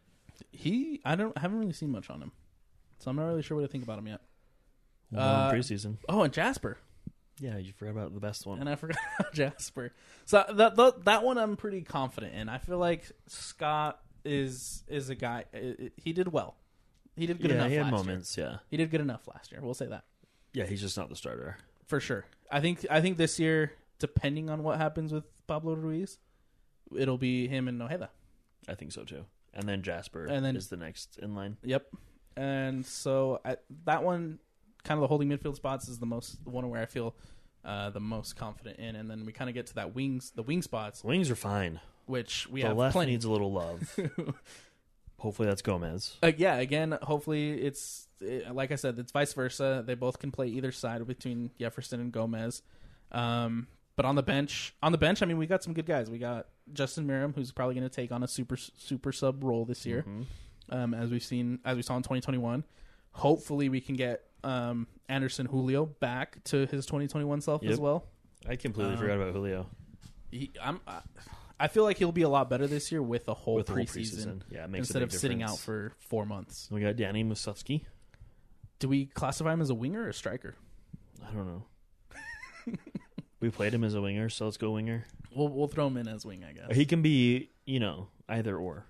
He I don't I haven't really seen much on him, so I'm not really sure what to think about him yet. One Uh, preseason. Oh, and Jasper. Yeah, you forgot about the best one. And I forgot about Jasper. So that, that that one I'm pretty confident in. I feel like Scott is is a guy. i- i- He did well. He did good yeah, enough. he had last moments. Year. Yeah, He did good enough last year. We'll say that yeah, he's just not the starter. for sure. I think I think this year, depending on what happens with Pablo Ruiz, it'll be him and Ojeda. I think so too. And then Jasper And then- is the next in line. Yep. And so I, that one, kind of the holding midfield spots, is the most the one where I feel uh, the most confident in. And then we kind of get to that wings, the wing spots, Wings are fine. which we the have left plenty. needs a little love. Hopefully that's Gomez. Uh, yeah, again, hopefully it's it, like I said, it's vice versa. They both can play either side between Jefferson and Gomez. Um, but on the bench, on the bench, I mean, we got some good guys. We got Justin Merrim, who's probably going to take on a super super sub role this year, Mhm. um, as we've seen, as we saw in twenty twenty-one. Hopefully, we can get um, Anderson Julio back to his twenty twenty-one self Yep. as well. I completely Um, forgot about Julio He, I'm, I, I feel like he'll be a lot better this year with a whole with the whole preseason, preseason. Yeah, it makes instead a of big sitting out difference. for four months. We got Danny Musovski. Do we classify him as a winger or a striker? I don't know. We played him as a winger, so let's go winger. We'll we'll throw him in as wing, I guess. He can be, you know, either or.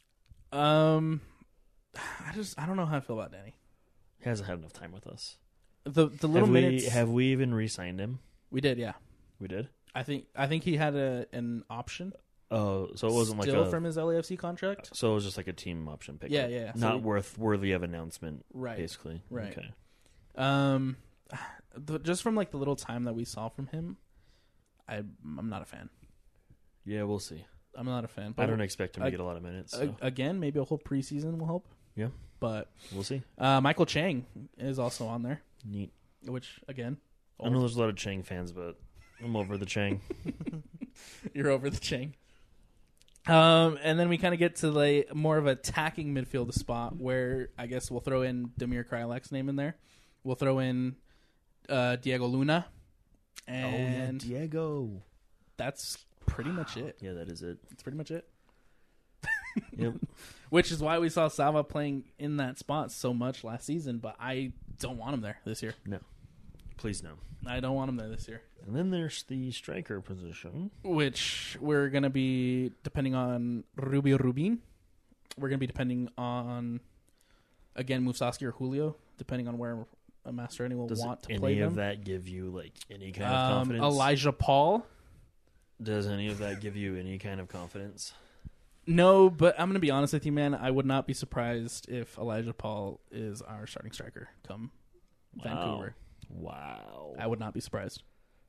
Um, I just I don't know how I feel about Danny. He hasn't had enough time with us. The the little have we, minutes have we even re-signed him? we did, yeah. We did. I think I think he had a an option. Oh, so it wasn't still like a. from his L A F C contract. So it was just like a team option pick. Yeah, yeah, yeah. So Not we- worth worthy of announcement, Right. basically. Right. Okay. Um, the, just from like the little time that we saw from him, I I'm not a fan. Yeah, we'll see. I'm not a fan. I don't expect him to I- get a lot of minutes. A- So. again, maybe a whole preseason will help. Yeah. But We'll see. uh, Michael Chang is also on there, Neat. which again, I know there's a lot of Chang fans, but I'm over the Chang. you're over the Chang. Um, and then we kind of get to like more of a attacking midfield spot where I guess we'll throw in Damir Krylak's name in there. We'll throw in uh, Diego Luna. And oh, yeah, Diego. That's pretty much it. Yeah, that is it. That's pretty much it. Yep. Which is why we saw Sava playing in that spot so much last season, but I don't want him there this year. No. Please no. I don't want him there this year. And then there's the striker position. Which we're going to be, depending on Rubio Rubin, we're going to be depending on, again, Musaski or Julio, depending on where a Mastroeni will Does want to any play them. of that give you like any kind of Um, confidence? Elijah Paul. Does any of that give you any kind of confidence? No, but I'm going to be honest with you, man. I would not be surprised if Elijah Paul is our starting striker come Wow. Vancouver. Wow. I would not be surprised.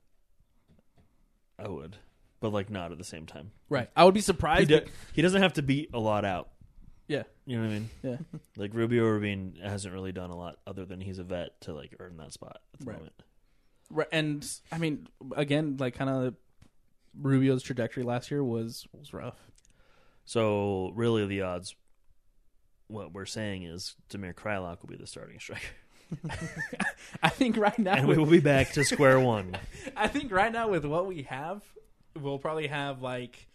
I would. But like not at the same time. Right. I would be He, surprised. do, be- he doesn't have to beat a lot out. yeah. You know what I mean? Yeah. Like Rubio Rubin hasn't really done a lot other than he's a vet to like earn that spot at the Right. moment. Right. And, I mean, again, like kind of Rubio's trajectory last year was, was rough. So really the odds, what we're saying is Damir Krylak will be the starting striker. I think right now, And we will be back to square one. I think right now with what we have, we'll probably have like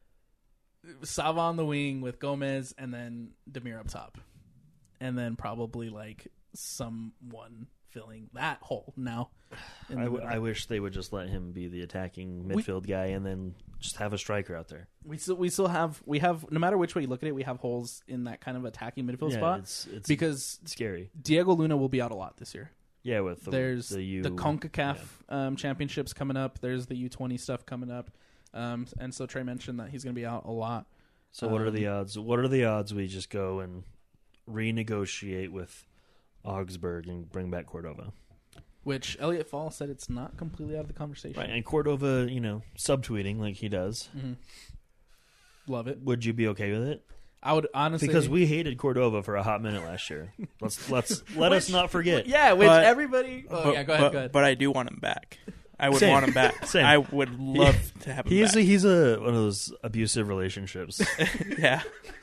Sava on the wing with Gomez, and then Damir up top, and then probably like someone filling that hole now. in the I, w- middle. I wish they would just let him be the attacking midfield guy and then just have a striker out there. we still we still have we have no matter which way you look at it, we have holes in that kind of attacking midfield yeah, spot it's, it's because scary. Diego Luna will be out a lot this year. Yeah, with the, There's the, U, the CONCACAF um, championships coming up. There's the U twenty stuff coming up, um, and so Trey mentioned that he's going to be out a lot. So what are Um, the odds? What are the odds we just go and renegotiate with Augsburg and bring back Cordova? Which Elliot Fall said it's not completely out of the conversation. Right, and Cordova, you know, subtweeting like he does. hmm Love it. Would you be okay with it? I would honestly Because we hated Cordova for a hot minute last year. Let's let's let us Which- not forget. yeah, which But- everybody. Oh but, yeah, go ahead. but, go ahead. but I do want him back. I would Same. want him back. Same. I would love to have him He's a, back. he's a one of those abusive relationships. yeah.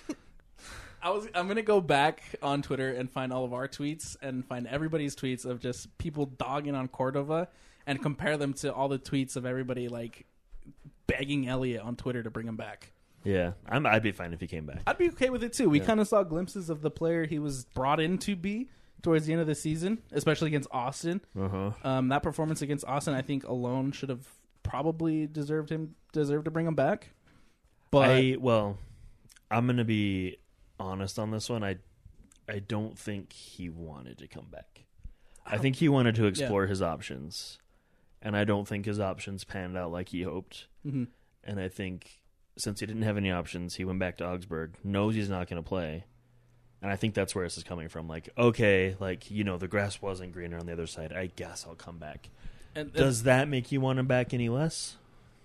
I was. I'm gonna go back on Twitter and find all of our tweets and find everybody's tweets of just people dogging on Cordova and compare them to all the tweets of everybody like begging Elliot on Twitter to bring him back. Yeah, I'm, I'd be fine if he came back. I'd be okay with it too. We Yeah. kind of saw glimpses of the player he was brought in to be towards the end of the season, especially against Austin. Uh huh. Um, that performance against Austin, I think, alone should have probably deserved him deserved to bring him back. But I well, I'm gonna be honest on this one. I I don't think he wanted to come back. I think he wanted to explore his options, and I don't think his options panned out like he hoped. Mhm. And I think since he didn't have any options, he went back to Augsburg, knows he's not going to play. And I think that's where this is coming from. Like, okay, like, you know, the grass wasn't greener on the other side. I guess I'll come back. and, and- Does that make you want him back any less?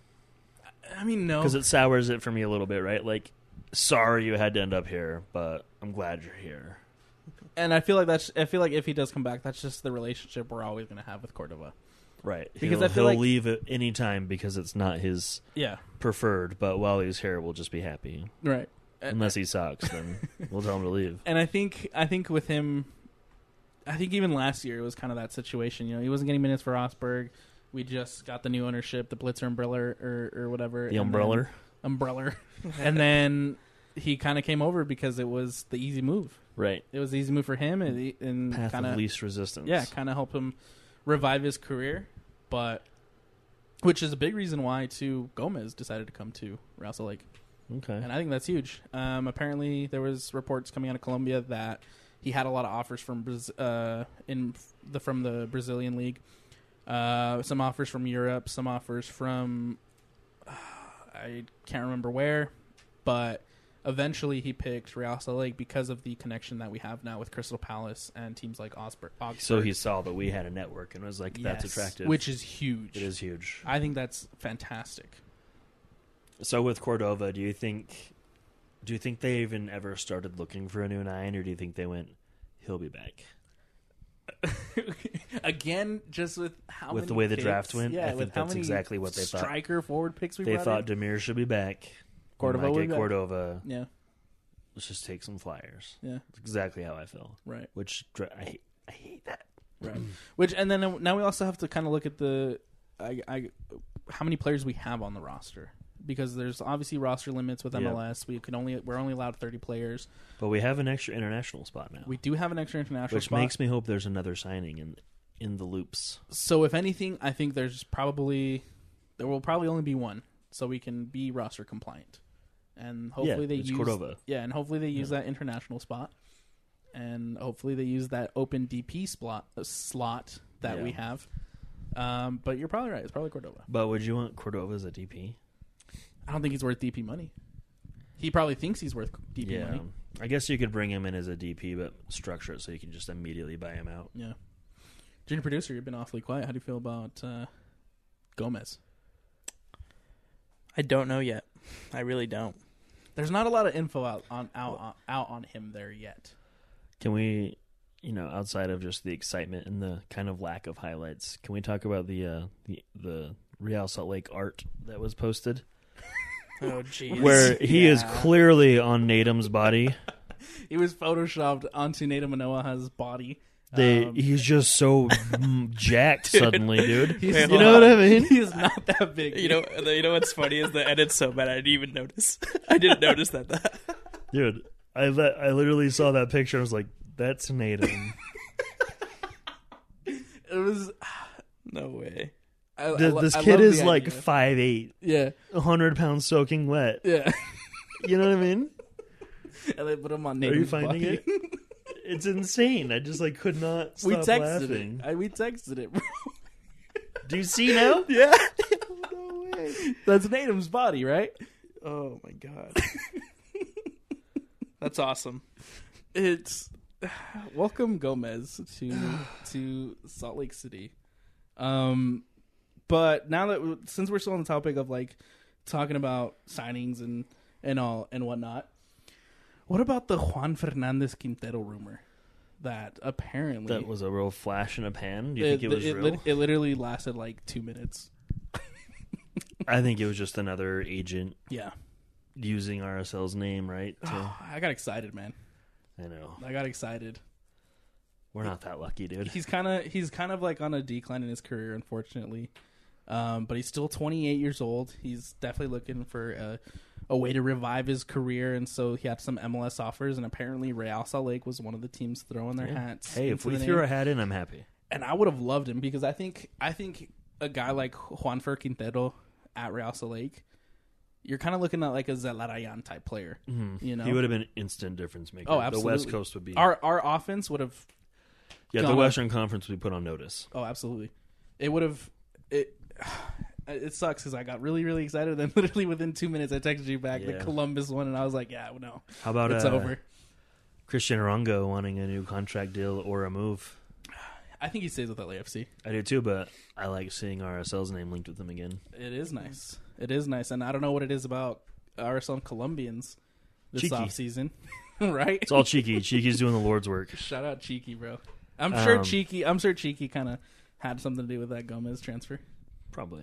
I mean, no, Because it sours it for me a little bit, right? Like, sorry you had to end up here, but I'm glad you're here. and I feel like that's. I feel like if he does come back, that's just the relationship we're always going to have with Cordova. Right. Because he'll, I feel he'll like- leave at any time because it's not his Yeah, preferred, but while he's here, we'll just be happy. right. Unless he sucks, then we'll tell him to leave. And I think I think with him, I think even last year it was kind of that situation. You know, he wasn't getting minutes for Osberg. We just got the new ownership, the Blitzer umbrella or or whatever. The and umbrella? then- umbrella, and then he kind of came over because it was the easy move. Right. It was the easy move for him, and, and Path kind of of least resistance. yeah, kind of help him revive his career. But which is a big reason why too Gomez decided to come to Real Salt Lake. Okay. And I think that's huge. Um, apparently, there was reports coming out of Colombia that he had a lot of offers from Braz- uh, in the from the Brazilian league. Uh, some offers from Europe, some offers from uh, I can't remember where, but eventually he picked Real Salt Lake because of the connection that we have now with Crystal Palace and teams like Augsburg. So he saw that we had a network and was like, that's Yes, attractive. which is huge. it is huge. I think that's fantastic. So with Cordova, do you think do you think they even ever started looking for a new nine, or do you think they went, he'll be back? Again, just with how With many the way the picks, draft went, yeah, I with think how that's many exactly what they thought. striker forward picks we They brought thought in. Demir should be back. Cordova we will might be get back. Cordova. Yeah, Let's just take some flyers. yeah, That's exactly how I feel. right, Which dr- I hate. I hate that. right. Which and then now we also have to kind of look at the, I, I, how many players we have on the roster, because there's obviously roster limits with M L S. We can only we're only allowed thirty players. But we have an extra international spot now, We do have an extra international which spot. makes me hope there's another signing in in the loops. So if anything, I think there's probably there will probably only be one, so we can be roster compliant, and hopefully Yeah, they it's use Cordova. yeah, and hopefully they use that international spot, and hopefully they use that open D P slot uh, slot that Yeah. we have. Um, but you're probably right; it's probably Cordova. But would you want Cordova as a D P? I don't think he's worth D P money. He probably thinks he's worth D P Yeah, money. I guess you could bring him in as a D P, but structure it so you can just immediately buy him out. Yeah. Junior producer, you've been awfully quiet. How do you feel about uh, Gomez? I don't know yet. I really don't. There's not a lot of info out on out out on him there yet. Can we, you know, outside of just the excitement and the kind of lack of highlights, can we talk about the uh, the, the Real Salt Lake art that was posted, Oh, jeez. where he is Yeah. clearly on Natum's body? He was photoshopped onto Natum Manoa's body. They Um, he's just so mm, jacked suddenly, dude. He's Wait, You hold know on. what I mean? He is not that big. You know, you know what's funny is the edit's so bad I didn't even notice. I didn't notice that. that. Dude, I let, I literally saw that picture. I was like, "That's Natum." it was. No way. I, I Th- lo- this I kid love is the like idea. five eight, yeah, a hundred pounds soaking wet. yeah. You know what I mean? And they put him on Are Natum's you finding body. it? It's insane. I just like could not stop We texted laughing. it. I, we texted it. Bro. Do you see now? Yeah, No way. that's Natum's body, right? Oh my god. That's awesome. It's welcome Gomez to to Salt Lake City. Um, but now that we, since we're still on the topic of like talking about signings and and all and whatnot, what about the Juan Fernandez Quintero rumor that apparently That was a real flash in a pan. Do you it, think it was it, real? lit- it literally lasted like two minutes. I think it was just another agent Yeah, using R S L's name, right? To, I got excited, man. I know. I got excited. We're not that lucky, dude. He's kind of he's kind of like on a decline in his career, unfortunately. Um, but he's still twenty-eight years old. He's definitely looking for a, a way to revive his career, and so he had some M L S offers. And apparently, Real Salt Lake was one of the teams throwing their Yeah. hats. Hey, if into we the threw name. our hat in, I'm happy. And I would have loved him because I think I think a guy like Juanfer Quintero at Real Salt Lake, you're kind of looking at like a Zelarayan type player. Mm-hmm. You know, He would have been instant difference maker. Oh, The absolutely. West Coast would be. our our offense would have. yeah, the gone- Western Conference would be put on notice. Oh, absolutely. It would have. It. It sucks because I got really, really excited. Then literally within two minutes, I texted you back the Yeah. Columbus one, and I was like, "Yeah, no, How about it's uh, over." Christian Arango wanting a new contract deal or a move? I think he stays with L A F C. I do too, but I like seeing R S L's name linked with him again. It is nice. It is nice, and I don't know what it is about R S L Colombians this Cheeky. off season, right? It's all cheeky. Cheeky's doing the Lord's work. Shout out Cheeky, bro. I'm sure Um, Cheeky. I'm sure Cheeky kind of had something to do with that Gomez transfer. Probably.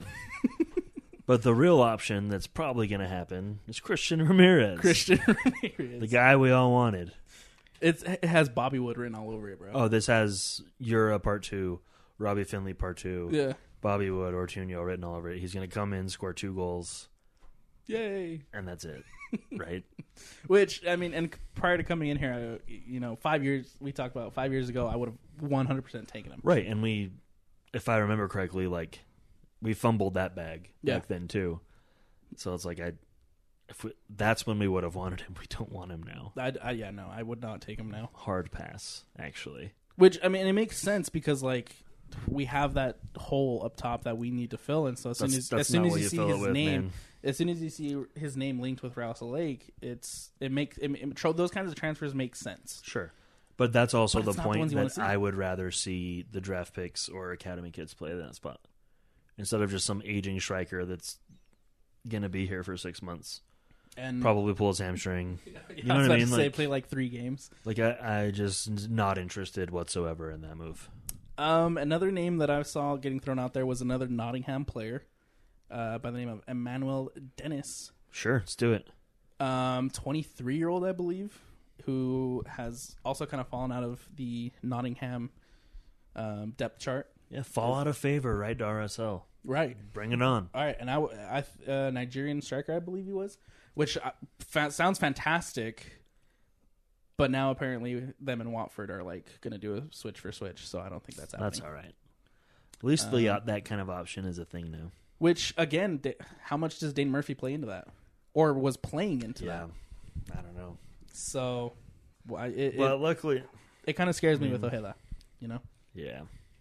But the real option that's probably going to happen is Christian Ramirez. Christian Ramirez. The guy we all wanted. It's, it has Bobby Wood written all over it, bro. Oh, this has Ura part two, Robbie Finley part two, Yeah. Bobby Wood, Ortunio written all over it. He's going to come in, score two goals, Yay. and that's it. Right? Which, I mean, and prior to coming in here, I, you know, five years, we talked about five years ago, I would have one hundred percent taken him. Right, and we, if I remember correctly, like, we fumbled that bag Yeah. back then too. So it's like, I, if we, that's when we would have wanted him. We don't want him now. I, I, yeah, no, I would not take him now. Hard pass, actually. Which, I mean, it makes sense because, like, we have that hole up top that we need to fill, and so as soon That's, as, that's as soon not as what you you see fill his it with, name, man. as soon as you see his name linked with Real Salt Lake, it's it makes it, it, tro- those kinds of transfers make sense. Sure. But that's also But the it's not the point ones you wanna that see. I would rather see the draft picks or academy kids play that spot instead of just some aging striker that's going to be here for six months. And Probably pull his hamstring. yeah, You I know was what I about to mean? say Like, play like three games. like I, I just not interested whatsoever in that move. Um, another name that I saw getting thrown out there was another Nottingham player uh, by the name of Emmanuel Dennis. Sure, let's do it. um, twenty-three-year-old, I believe, who has also kind of fallen out of the Nottingham um, depth chart. Yeah, fall out of favor, right to R S L. Right. Bring it on. All right, and I, I uh, Nigerian striker, I believe he was, which uh, fa- sounds fantastic. But now apparently them and Watford are like going to do a switch for switch, so I don't think that's happening. That's all right. At least the, uh, that kind of option is a thing now. Which again, d- how much does Dane Murphy play into that, or was playing into Yeah, that? I don't know. So, well, I- it, Well, it, luckily, it kind of scares me Mm. with Ojeda, you know. yeah,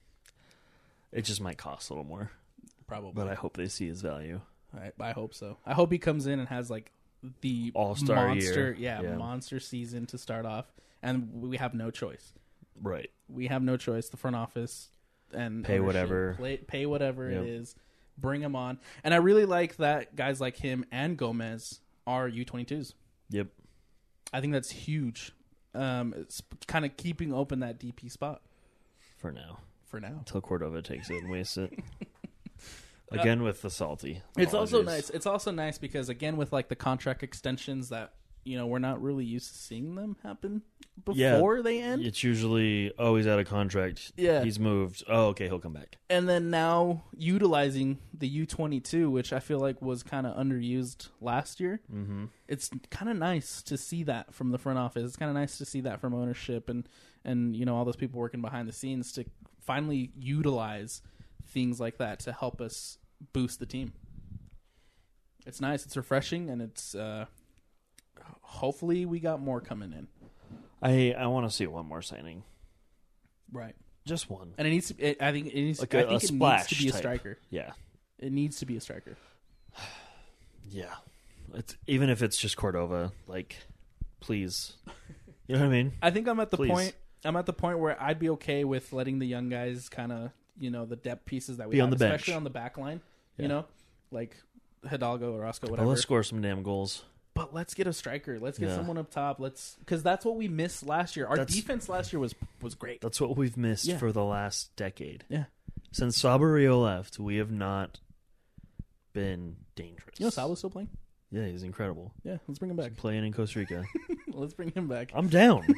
it just might cost a little more, Probably, but I hope they see his value. I, I hope so. I hope he comes in and has like the All-star monster, year. yeah, Yeah. monster season to start off, and we have no choice. Right. We have no choice. The front office and Pay ownership, whatever. play, pay whatever Yep. it is. Bring him on, and I really like that guys like him and Gomez are U twenty-twos. Yep. I think that's huge. Um, it's kind of keeping open that D P spot For now, for now. until Cordova takes it and wastes it. Again with the salty. It's also Apologies. nice. It's also nice because again with like the contract extensions that you know we're not really used to seeing them happen before Yeah. they end. It's usually, oh, he's out of contract. Yeah. He's moved. Oh, okay, he'll come back. And then now utilizing the U twenty-two, which I feel like was kind of underused last year. Mm-hmm. It's kind of nice to see that from the front office. It's kind of nice to see that from ownership and, and you know all those people working behind the scenes to finally utilize things like that to help us boost the team. It's nice. It's refreshing, and it's uh, hopefully we got more coming in. I I want to see one more signing. Right. Just one. And it needs to. It, I think it needs. Like I a- think a it splash needs to be a type. striker. Yeah. It needs to be a striker. Yeah. It's even if it's just Cordova, like, please. You know what I mean? I think I'm at the Please. point. I'm at the point where I'd be okay with letting the young guys kind of, you know, the depth pieces that we Be have, on the bench. especially on the back line. Yeah. You know, like Hidalgo or Roscoe, But whatever. let's score some damn goals. But let's get a striker. Let's get Yeah. someone up top. Let's because that's what we missed last year. Our That's- defense last year was was great. That's what we've missed Yeah. for the last decade. Yeah. Since Sabarillo left, we have not been dangerous. You know, Sal's still playing. Yeah, he's incredible. Yeah, let's bring him back. Playing in Costa Rica. Let's bring him back. I'm down.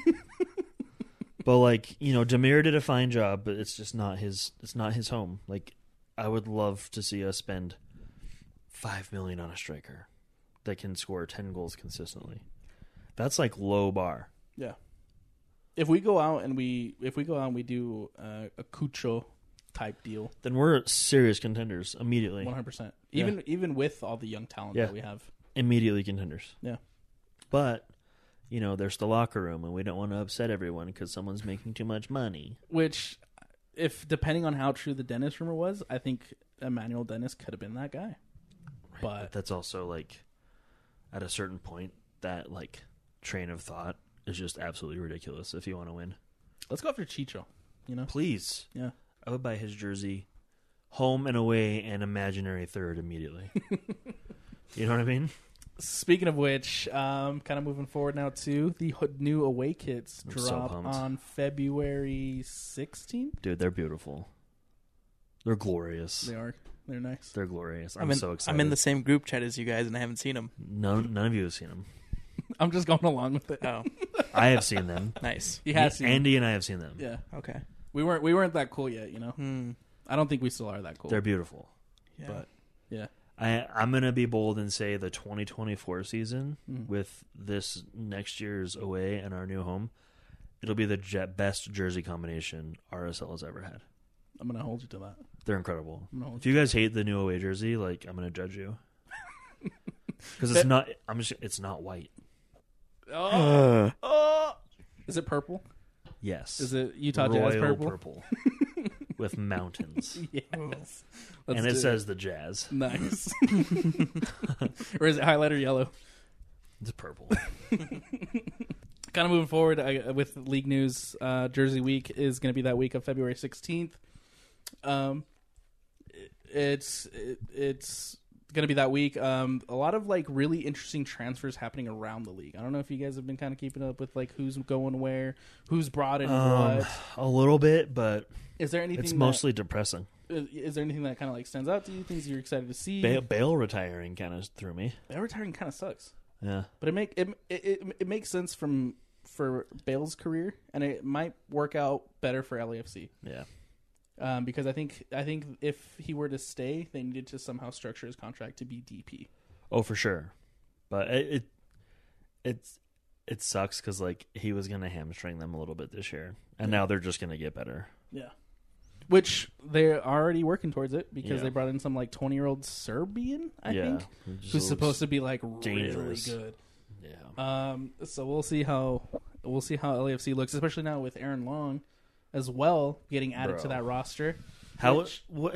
But like, you know, Demir did a fine job, but it's just not his it's not his home. Like, I would love to see us spend five million on a striker that can score ten goals consistently. That's like low bar. Yeah. If we go out and we if we go out and we do uh, a Cucho type deal, Then we're serious contenders immediately. one hundred percent. Yeah. Even even with all the young talent Yeah. that we have. Immediately contenders. Yeah. But, you know, there's the locker room, and we don't want to upset everyone because someone's making too much money. Which, if depending on how true the Dennis rumor was, I think Emmanuel Dennis could have been that guy. But But that's also like, at a certain point, that like train of thought is just absolutely ridiculous if you want to win. let's go after Chicho. You know, Please. yeah. I would buy his jersey, home and away, and imaginary third immediately. You know what I mean? Speaking of which, um, kind of moving forward now to the ho- new away kits I'm so drop pumped. on February sixteenth. Dude, they're beautiful. They're glorious. They are. They're nice. They're glorious. I'm, I'm in, so excited. I'm in the same group chat as you guys, and I haven't seen them. None, none of you have seen them. I'm just going along with it. Oh, I have seen them. nice. He has seen. Andy and I have seen them. Yeah, Okay. we weren't we weren't that cool yet. You know, Hmm. I don't think we still are that cool. They're beautiful. Yeah. But yeah, I, I'm going to be bold and say the twenty twenty-four season Mhm. with this next year's away and our new home, it'll be the jet best jersey combination R S L has ever had. I'm gonna hold you to that. They're incredible. I'm gonna hold If you guys hate the new away jersey, like, I'm going to judge you. Because it's not, I'm just, it's not white. you. Oh, oh, is it purple? Yes. Is it Utah Royal Jazz purple? purple. With mountains. Yes. Let's and it do says the Jazz. nice. Or is it highlighter yellow? It's purple. Kind of moving forward I, with league news. Uh, Jersey Week is going to be that week of February sixteenth. Um, it, it's it, it's going to be that week. Um, a lot of like really interesting transfers happening around the league. I don't know if you guys have been kind of keeping up with like who's going where, who's brought in Um, what. a little bit, but Is there anything? it's that- mostly depressing. Is, is there anything that kind of like stands out to you? Things you're excited to see? Bale, Bale retiring kind of threw me. Bale retiring kind of sucks. Yeah. But it make it it, it, it makes sense from for Bale's career, and it might work out better for L A F C. Yeah. Um, because I think I think if he were to stay, they needed to somehow structure his contract to be D P. Oh, for sure. But it, it it's it sucks because like he was gonna hamstring them a little bit this year, and now they're just gonna get better. Yeah. Which they're already working towards it because Yeah. they brought in some like twenty year old Serbian, I Yeah. think, It just who's looks supposed to be like dangerous. really good. Yeah. Um, so we'll see how we'll see how L A F C looks, especially now with Aaron Long as well getting added Bro. to that roster. How which- what?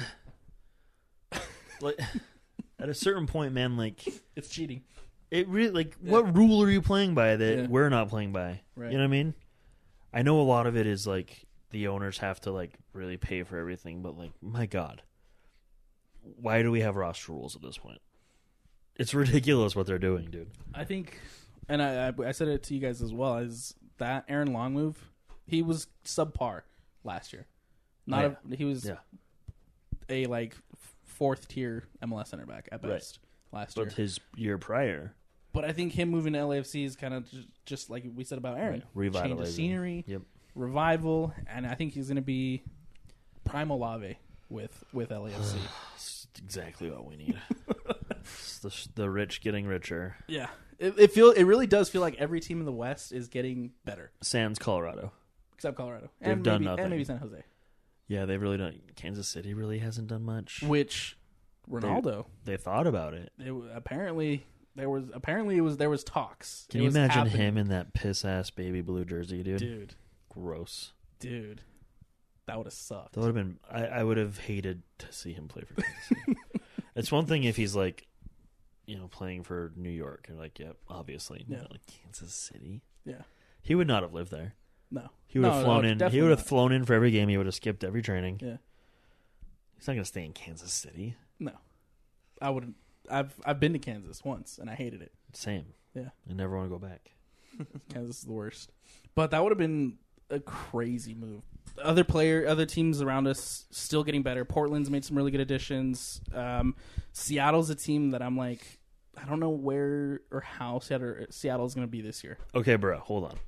Like at a certain point, man, like It's cheating. it really like Yeah. what rule are you playing by that Yeah. we're not playing by? Right. You know what I mean? I know a lot of it is like the owners have to like really pay for everything, but like my God, why do we have roster rules at this point? It's ridiculous what they're doing, dude. I think, and I, I I said it to you guys as well, is that Aaron Long move? He was subpar last year. Not Yeah. a, he was Yeah. a like fourth tier M L S center back at Right. best last year. But his year prior, But I think him moving to L A F C is kind of just, just like we said about Aaron. Right. Change of Revitalizing. scenery, Yep. revival, and I think he's going to be prime Olave with, with L A F C. it's exactly what we need. It's the, the rich getting richer. Yeah. It, it feel it really does feel like every team in the West is getting better, Sans Colorado. except Colorado. They've and done maybe, nothing. And maybe San Jose. Yeah, they've really done. Kansas City really hasn't done much. Which Ronaldo, They thought about it. it, w- apparently there was apparently it was there was talks. Can It you was imagine happening. him in that piss ass baby blue jersey, dude? dude? Gross. Dude, that would have sucked. That would have been. I, I would have hated to see him play for Kansas City. It's one thing if he's like, you know, playing for New York. You're like, yeah, obviously. Yeah. No, like Kansas City. Yeah, He would not have lived there. no, He would No, have no, flown in. He definitely would have not. flown in for every game. He would have skipped every training. Yeah, He's not going to stay in Kansas City. no. I would. I've I've been to Kansas once and I hated it. Same. Yeah, I never want to go back. Kansas is the worst. But that would have been a crazy move. Other player, other teams around us still getting better. Portland's made some really good additions. Um, Seattle's a team that I'm like, I don't know where or how Seattle Seattle's going to be this year. Okay, bro, hold on.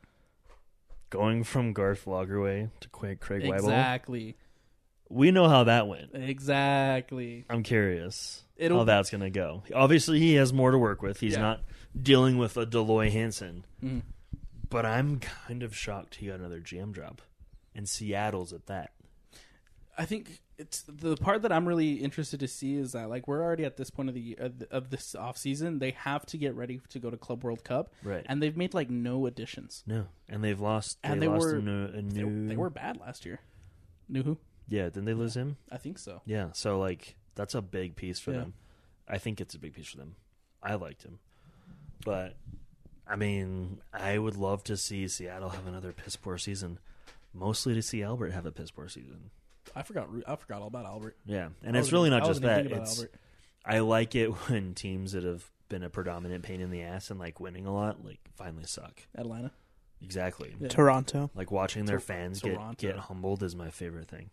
Going from Garth Lagerwey to Craig, Craig Weibel, Exactly. we know how that went. Exactly. I'm curious It'll- how that's going to go. Obviously, he has more to work with. He's Yeah. not dealing with a Deloy Hansen. Mhm. But I'm kind of shocked he got another G M job. And Seattle's at that. I think it's the part that I'm really interested to see is that like we're already at this point of the of, the, of this off season. They have to get ready to go to Club World Cup, Right. and they've made like no additions. No. And they've lost, they And they lost were- a new... A They, new they were bad last year. Knew who? Yeah, didn't they lose him? I think so. Yeah, so like that's a big piece for Yeah. them. I think it's a big piece for them. I liked him, but I mean, I would love to see Seattle have another piss poor season. Mostly to see Albert have a piss poor season. I forgot. I forgot all about Albert. Yeah, and I it's wasn't really even- not I just wasn't even that. thinking about It's Albert. I like it when teams that have been a predominant pain in the ass and like winning a lot, like finally suck. Atlanta. Exactly. Yeah. Toronto. Like watching their Tor- fans Toronto. get get humbled is my favorite thing.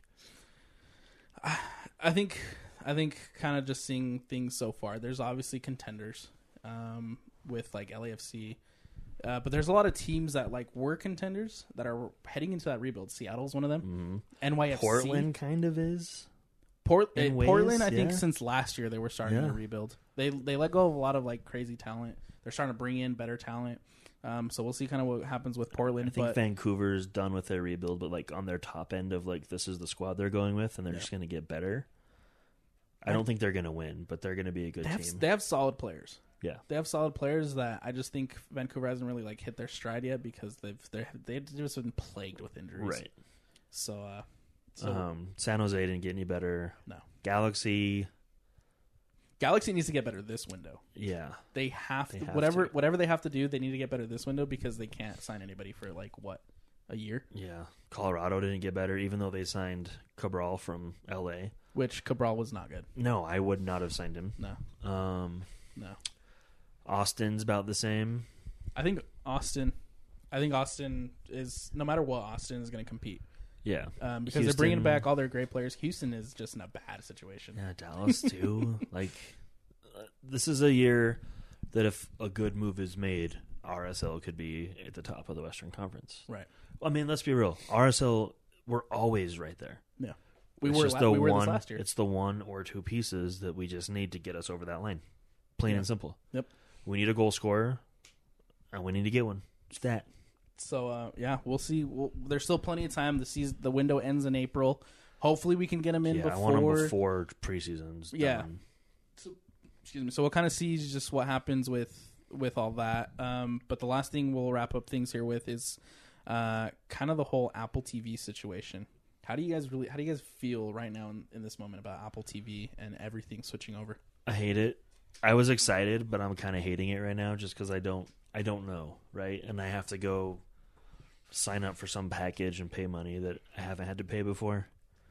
I think. I think kind of just seeing things so far. There's obviously contenders um, with like L A F C, uh, but there's a lot of teams that like were contenders that are heading into that rebuild. Seattle's one of them. Mm-hmm. N Y F C. Portland kind of is. Port, in uh, ways, Portland, I think yeah. since last year they were starting Yeah. to rebuild. They they let go of a lot of like crazy talent. They're starting to bring in better talent. Um, so we'll see kind of what happens with Portland. I think but Vancouver's done with their rebuild, but like on their top end of like this is the squad they're going with, and they're Yeah. just going to get better. I don't think they're going to win, but they're going to be a good they have team. they have solid players. Yeah, They have solid players that I just think Vancouver hasn't really like hit their stride yet because they've they're, they've just been plagued with injuries. right. So, uh, so um, San Jose didn't get any better. no, Galaxy, Galaxy needs to get better this window. yeah, They have They to have whatever to. whatever they have to do. They need to get better this window because they can't sign anybody for like what a year. yeah. Colorado didn't get better, even though they signed Cabral from L A. Which Cabral was not good. No, I would not have signed him. No, Um, no. Austin's about the same. I think Austin. I think Austin is no matter what Austin is going to compete Yeah, um, because they're bringing Houston- back all their great players. Houston is just in a bad situation. Yeah, Dallas too. like uh, this is a year that if a good move is made, R S L could be at the top of the Western Conference. Right. I mean, let's be real. R S L, we're always right there. Yeah. We it's were just la- the we were one, this last year. It's the one or two pieces that we just need to get us over that line. Plain Yeah. and simple. Yep. We need a goal scorer, and we need to get one. It's that. So uh, yeah, we'll see. We'll, there's still plenty of time. The season, the window ends in April. Hopefully, we can get him in Yeah, before. I want him before preseason's Yeah. done. Excuse me. So we'll kind of see just what happens with with all that. Um, but the last thing we'll wrap up things here with is uh, kind of the whole Apple T V situation. How do you guys really? How do you guys feel right now in, in this moment about Apple T V and everything switching over? I hate it. I was excited, but I'm kind of hating it right now just because I don't, I don't know, right? And I have to go sign up for some package and pay money that I haven't had to pay before.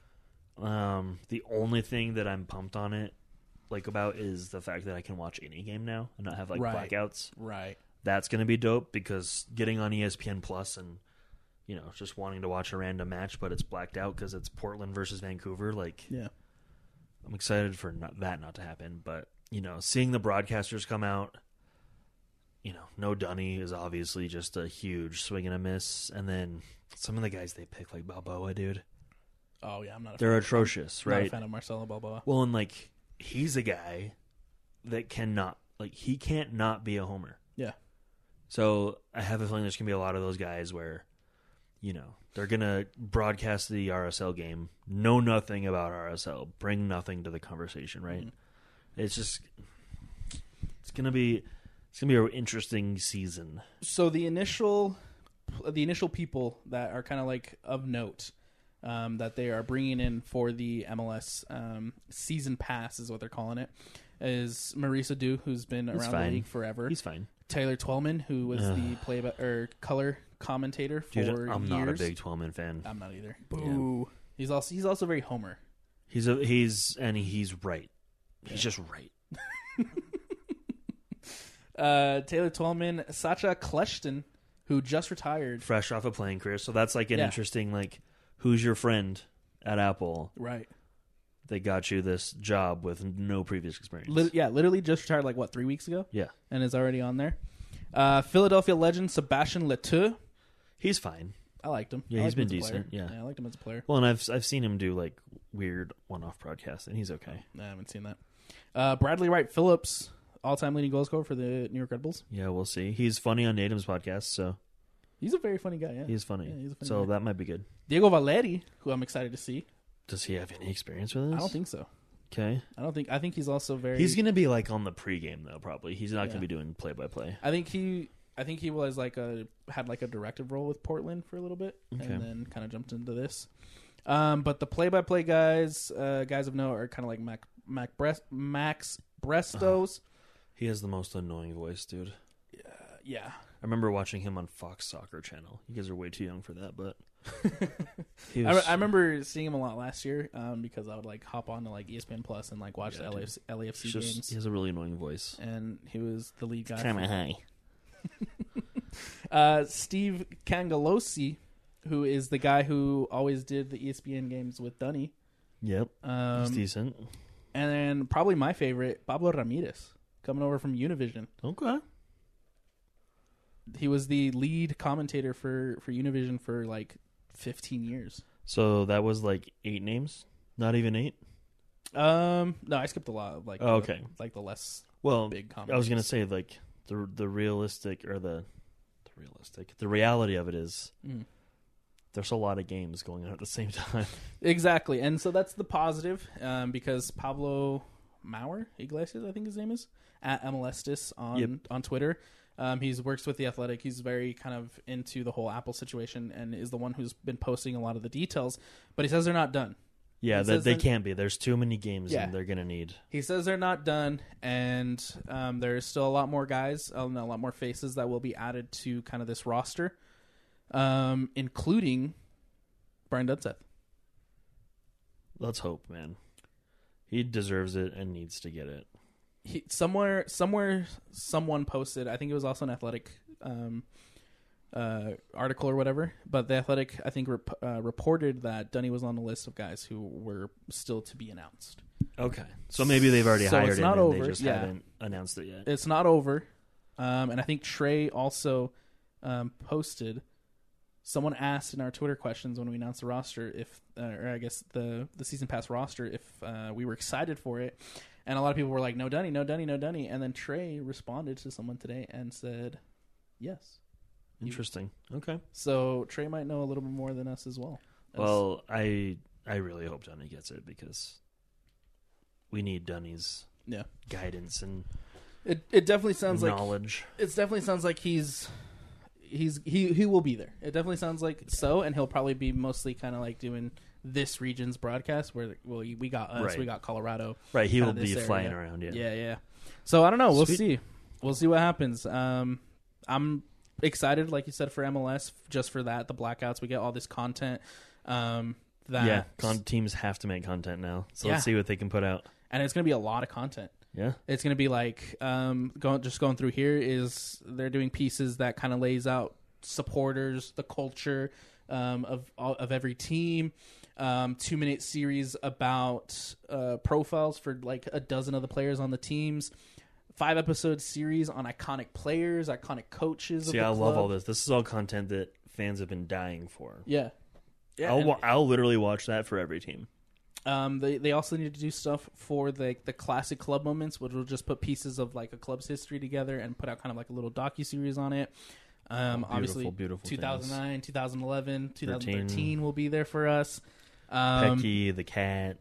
Um, the only thing that I'm pumped on it, like about, is the fact that I can watch any game now and not have like Right. blackouts. Right. That's going to be dope because getting on E S P N Plus and, you know, just wanting to watch a random match, but it's blacked out because it's Portland versus Vancouver. Like, Yeah. I'm excited for not, that not to happen. But, you know, seeing the broadcasters come out, you know, no Dunny is obviously just a huge swing and a miss. And then some of the guys they pick, like Balboa, dude, Oh yeah, I'm not. A they're fan atrocious, of, Not a right? fan of Marcelo Balboa. Well, and like, he's a guy that cannot, like, he can't not be a homer. Yeah. So I have a feeling there's going to be a lot of those guys where, you know, they're going to broadcast the R S L game, know nothing about R S L, bring nothing to the conversation, right? Mm-hmm. It's just, it's going to be, it's going to be an interesting season. So the initial, the initial people that are kind of like of note, um, that they are bringing in for the M L S um, season pass is what they're calling it, is Marisa Dew, who's been He's around fine. the league forever. He's fine. Taylor Twellman, who was Ugh. the play by, or color commentator for Dude, I'm years. not a big Twelman fan. I'm not either. Boo. He's also he's also very Homer. He's a, he's, and he's right. He's Yeah. just right. Uh, Taylor Twellman, Sacha Kleshton, who just retired. Fresh off a playing career. So that's like an Yeah. interesting, like, who's your friend at Apple? Right. They got you this job with no previous experience. Lit- yeah, literally just retired like what three weeks ago, Yeah, and is already on there. Uh, Philadelphia legend Sebastian Letoux. he's fine. I liked him. Yeah, I he's liked him been as a player. decent, yeah. I liked him as a player. Well, and I've I've seen him do like weird one-off broadcasts, and he's okay. I haven't seen that. Uh, Bradley Wright Phillips, all-time leading goal scorer for the New York Red Bulls. Yeah, we'll see. He's funny on Natum's podcast, so He's a very funny guy. Yeah, he's funny. Yeah, he's a funny so guy. that might be good. Diego Valeri, who I'm excited to see. Does he have any experience with this? I don't think so. Okay. I don't think. I think he's also very. He's gonna be like on the pregame though, probably. He's not Yeah. gonna be doing play-by-play. I think he. I think he was like a had like a directive role with Portland for a little bit, Okay. and then kind of jumped into this. Um, but the play-by-play guys, uh, guys of note, are kind of like Mac, Mac Brest, Max Brestos. He has the most annoying voice, dude. Uh, yeah, I remember watching him on Fox Soccer Channel. You guys are way too young for that, but he I, was, re- I remember seeing him a lot last year um, because I would like hop on to like E S P N Plus and like watch Yeah, the dude. L A F C he's just- games, he has a really annoying voice. and he was the lead guy. Kind for- of high. Uh, Steve Cangalosi, who is the guy who always did the E S P N games with Dunny. Yep, Um, he's decent. And then probably my favorite, Pablo Ramirez, coming over from Univision. Okay. He was the lead commentator for, for Univision for like fifteen years. So that was like eight names, not even eight. Um, no, I skipped a lot of like Oh, the, okay. like the less Well, big I was gonna commentators. say like the the realistic or the the realistic the reality of it is Mm. there's a lot of games going on at the same time. Exactly, and so that's the positive um, because Pablo Maurer Iglesias, I think his name is, at M L Estis on Yep. on Twitter. Um, he's works with the Athletic. He's very kind of into the whole Apple situation and is the one who's been posting a lot of the details. But he says they're not done. Yeah, It they, says they that- can't be. There's too many games, Yeah. and they're gonna need. He says they're not done, and um, there's still a lot more guys, uh, a lot more faces that will be added to kind of this roster, um, including Brian Dunseth. Let's hope, man. He deserves it and needs to get it. He, somewhere, somewhere, someone posted. I think it was also an Athletic um, uh, article or whatever. But the Athletic, I think, rep- uh, reported that Dunny was on the list of guys who were still to be announced. Okay, so maybe they've already So hired it's him not and over. they just Yeah. haven't announced it yet. It's not over, um, and I think Trey also um, posted. Someone asked in our Twitter questions when we announced the roster if, uh, or I guess the the season pass roster, if uh, we were excited for it, and a lot of people were like, "No Dunny, no Dunny, no Dunny," and then Trey responded to someone today and said, "Yes." Interesting. Okay. So Trey might know a little bit more than us as well. As- Well, I I really hope Dunny gets it because we need Dunny's yeah, guidance and it it definitely sounds like knowledge. it definitely sounds like he's he's he he will be there. It definitely sounds like so, and he'll probably be mostly kind of like doing this region's broadcast where well we got us, Right. we got Colorado, Right, he will kinda be this flying area. around. Yeah. yeah, yeah. So I don't know. We'll Sweet. see. We'll see what happens. Um, I'm excited, like you said, for M L S just for that. The blackouts, we get all this content. Um, that Yeah, con- teams have to make content now, so Yeah. let's see what they can put out. and it's gonna be a lot of content. Yeah, It's going to be like um, going just going through here is they're doing pieces that kind of lays out supporters, the culture um, of all- of every team. Um, two minute series about uh, profiles for like a dozen of the players on the teams. Five episode series on iconic players, iconic coaches. see, of the I love club. all this. This is all content that fans have been dying for. Yeah, yeah. I'll and- wa- I'll literally watch that for every team. Um, they they also need to do stuff for the the classic club moments, which will just put pieces of like a club's history together and put out kind of like a little docu-series on it. Um, Beautiful, obviously, beautiful two thousand nine, two thousand eleven, two thousand thirteen thirteen will be there for us. Um, Pecky, the cat.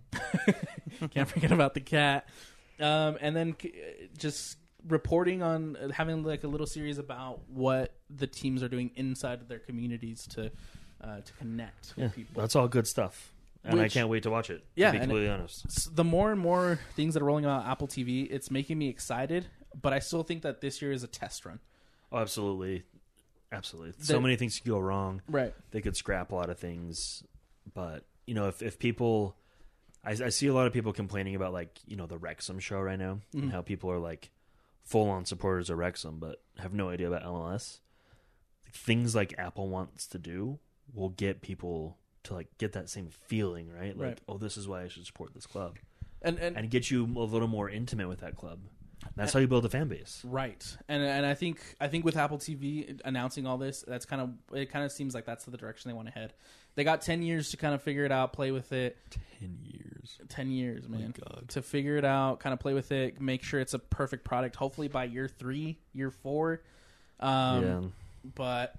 can't forget about the cat. Um, and then c- just reporting on having like a little series about what the teams are doing inside of their communities to uh, to connect Yeah, with people. that's all good stuff, and I Which- can't wait to watch it. Yeah, to be and completely honest. S- the more and more things that are rolling out on Apple T V, it's making me excited. But I still think that this year is a test run. Oh, absolutely, absolutely. So The- many things could go wrong. Right. They could scrap a lot of things, but you know, if if people, I, I see a lot of people complaining about like you know the Wrexham show right now Mhm. and how people are like full on supporters of Wrexham, but have no idea about L M L S. Things like Apple wants to do will get people to like get that same feeling, right? Like, Right. oh, this is why I should support this club, And and, and get you a little more intimate with that club. That's how you build a fan base. right. And and I think I think with Apple T V announcing all this, that's kind of it. Kind of seems like that's the direction they want to head. They got ten years to kind of figure it out, play with it. Ten years. Ten years, man, God. to figure it out, kind of play with it, make sure it's a perfect product. Hopefully by year three, year four. Um, yeah. but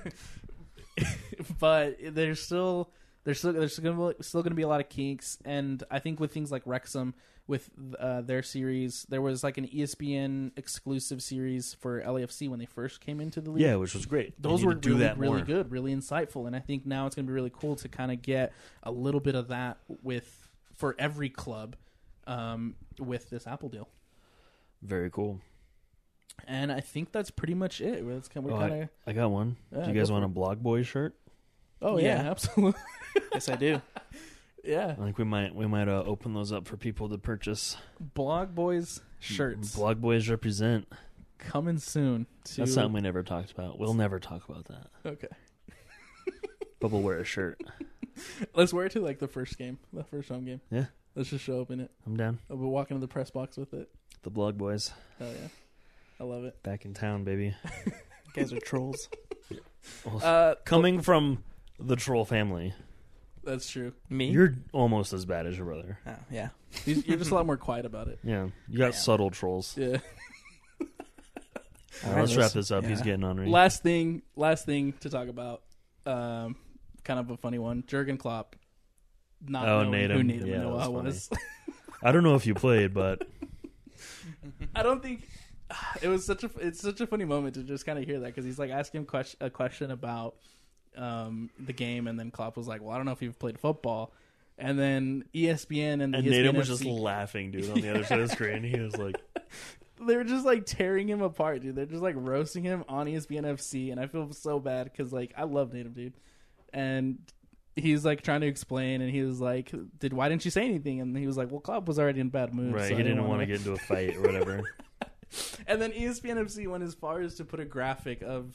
but there's still there's still there's gonna be, still going to be a lot of kinks, and I think with things like Wrexham with uh, their series, there was like an E S P N exclusive series for L A F C when they first came into the league. Yeah, which was great. Those They need were to do really, that really more. good, really insightful, and I think now it's going to be really cool to kind of get a little bit of that with for every club um, with this Apple deal. Very cool. And I think that's pretty much it. We're, it's kind Oh, of, I, kind of I got one. Yeah, do you guys go want for a Blog Boy shirt? oh yeah, Yeah. absolutely, Yes, I do. yeah. I think we might we might uh, open those up for people to purchase. Blog Boys shirts Blog Boys represent. coming soon. To... That's something we never talked about. We'll never talk about that. Okay, But we'll wear a shirt. let's wear it to like the first game, the first home game. Yeah, Let's just show up in it. I'm down. We'll walk into the press box with it. The Blog Boys Hell yeah, I love it. back in town, baby. You guys are trolls. Well, Uh, coming from the troll family, that's true. Me? you're almost as bad as your brother. Oh, yeah. You- You're just a lot more quiet about it. Yeah, you got Yeah. subtle trolls. Yeah. All right, let's Alright, wrap this up. yeah. He's getting on me. Last thing, last thing to talk about. Um, kind of a funny one. Jurgen Klopp. Not Oh, knowing Natum. who Natum Yeah, Noah that was was. I don't know if you played, but I don't think it was such a. It's such a funny moment to just kind of hear that because he's like asking him question, a question about um, the game, and then Klopp was like, "Well, I don't know if you've played football." And then E S P N and, the and E S P N Natum was F just C laughing, dude, on the other side of the screen. He was like, they were just like tearing him apart, dude. They're just like roasting him on E S P N F C, and I feel so bad because like I love Natum, dude, and he's like trying to explain, and he was like, "Did why didn't you say anything?" And he was like, "Well, Klopp was already in bad mood, right, so he I didn't want wanna-" to get into a fight or whatever. And then E S P N F C went as far as to put a graphic of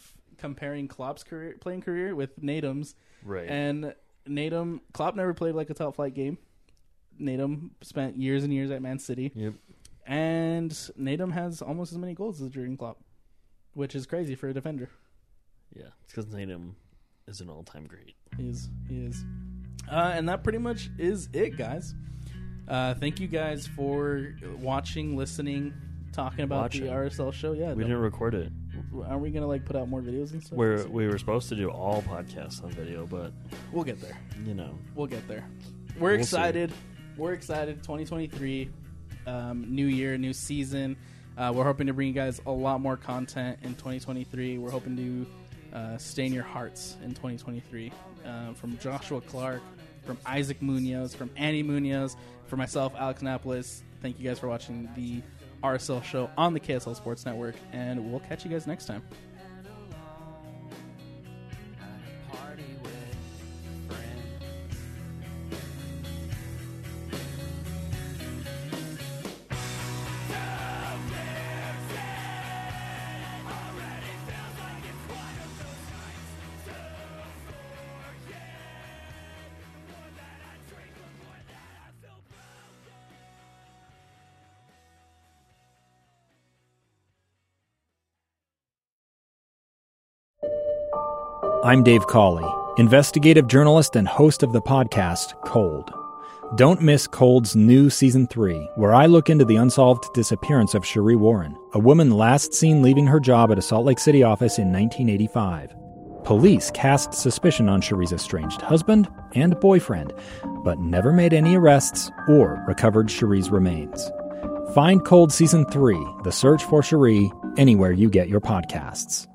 comparing Klopp's career, playing career with Natum's. Right. And Natum, Klopp never played like a top flight game. Natum spent years and years at Man City. Yep. And Natum has almost as many goals as Jurgen Klopp, which is crazy for a defender. Yeah, it's because Natum is an all-time great. He is. He is. Uh, and that pretty much is it, guys. Uh, thank you guys for watching, listening, talking about Watching. the R S L show. Yeah, We didn't record it. Are we gonna like put out more videos and stuff? We're, we were supposed to do all podcasts on video, but, We'll get there. you know. We'll get there. We're We'll excited. We're excited. twenty twenty-three, um, new year, new season. Uh, we're hoping to bring you guys a lot more content in twenty twenty-three. We're hoping to uh, stay in your hearts in twenty twenty-three. Uh, from Joshua Clark, from Isaac Munoz, from Annie Munoz, for myself, Alex Annapolis. Thank you guys for watching the R S L show on the K S L Sports Network, and we'll catch you guys next time. I'm Dave Cawley, investigative journalist and host of the podcast Cold. Don't miss Cold's new Season three, where I look into the unsolved disappearance of Cherie Warren, a woman last seen leaving her job at a Salt Lake City office in nineteen eighty-five. Police cast suspicion on Cherie's estranged husband and boyfriend, but never made any arrests or recovered Cherie's remains. Find Cold Season three, The Search for Cherie, anywhere you get your podcasts.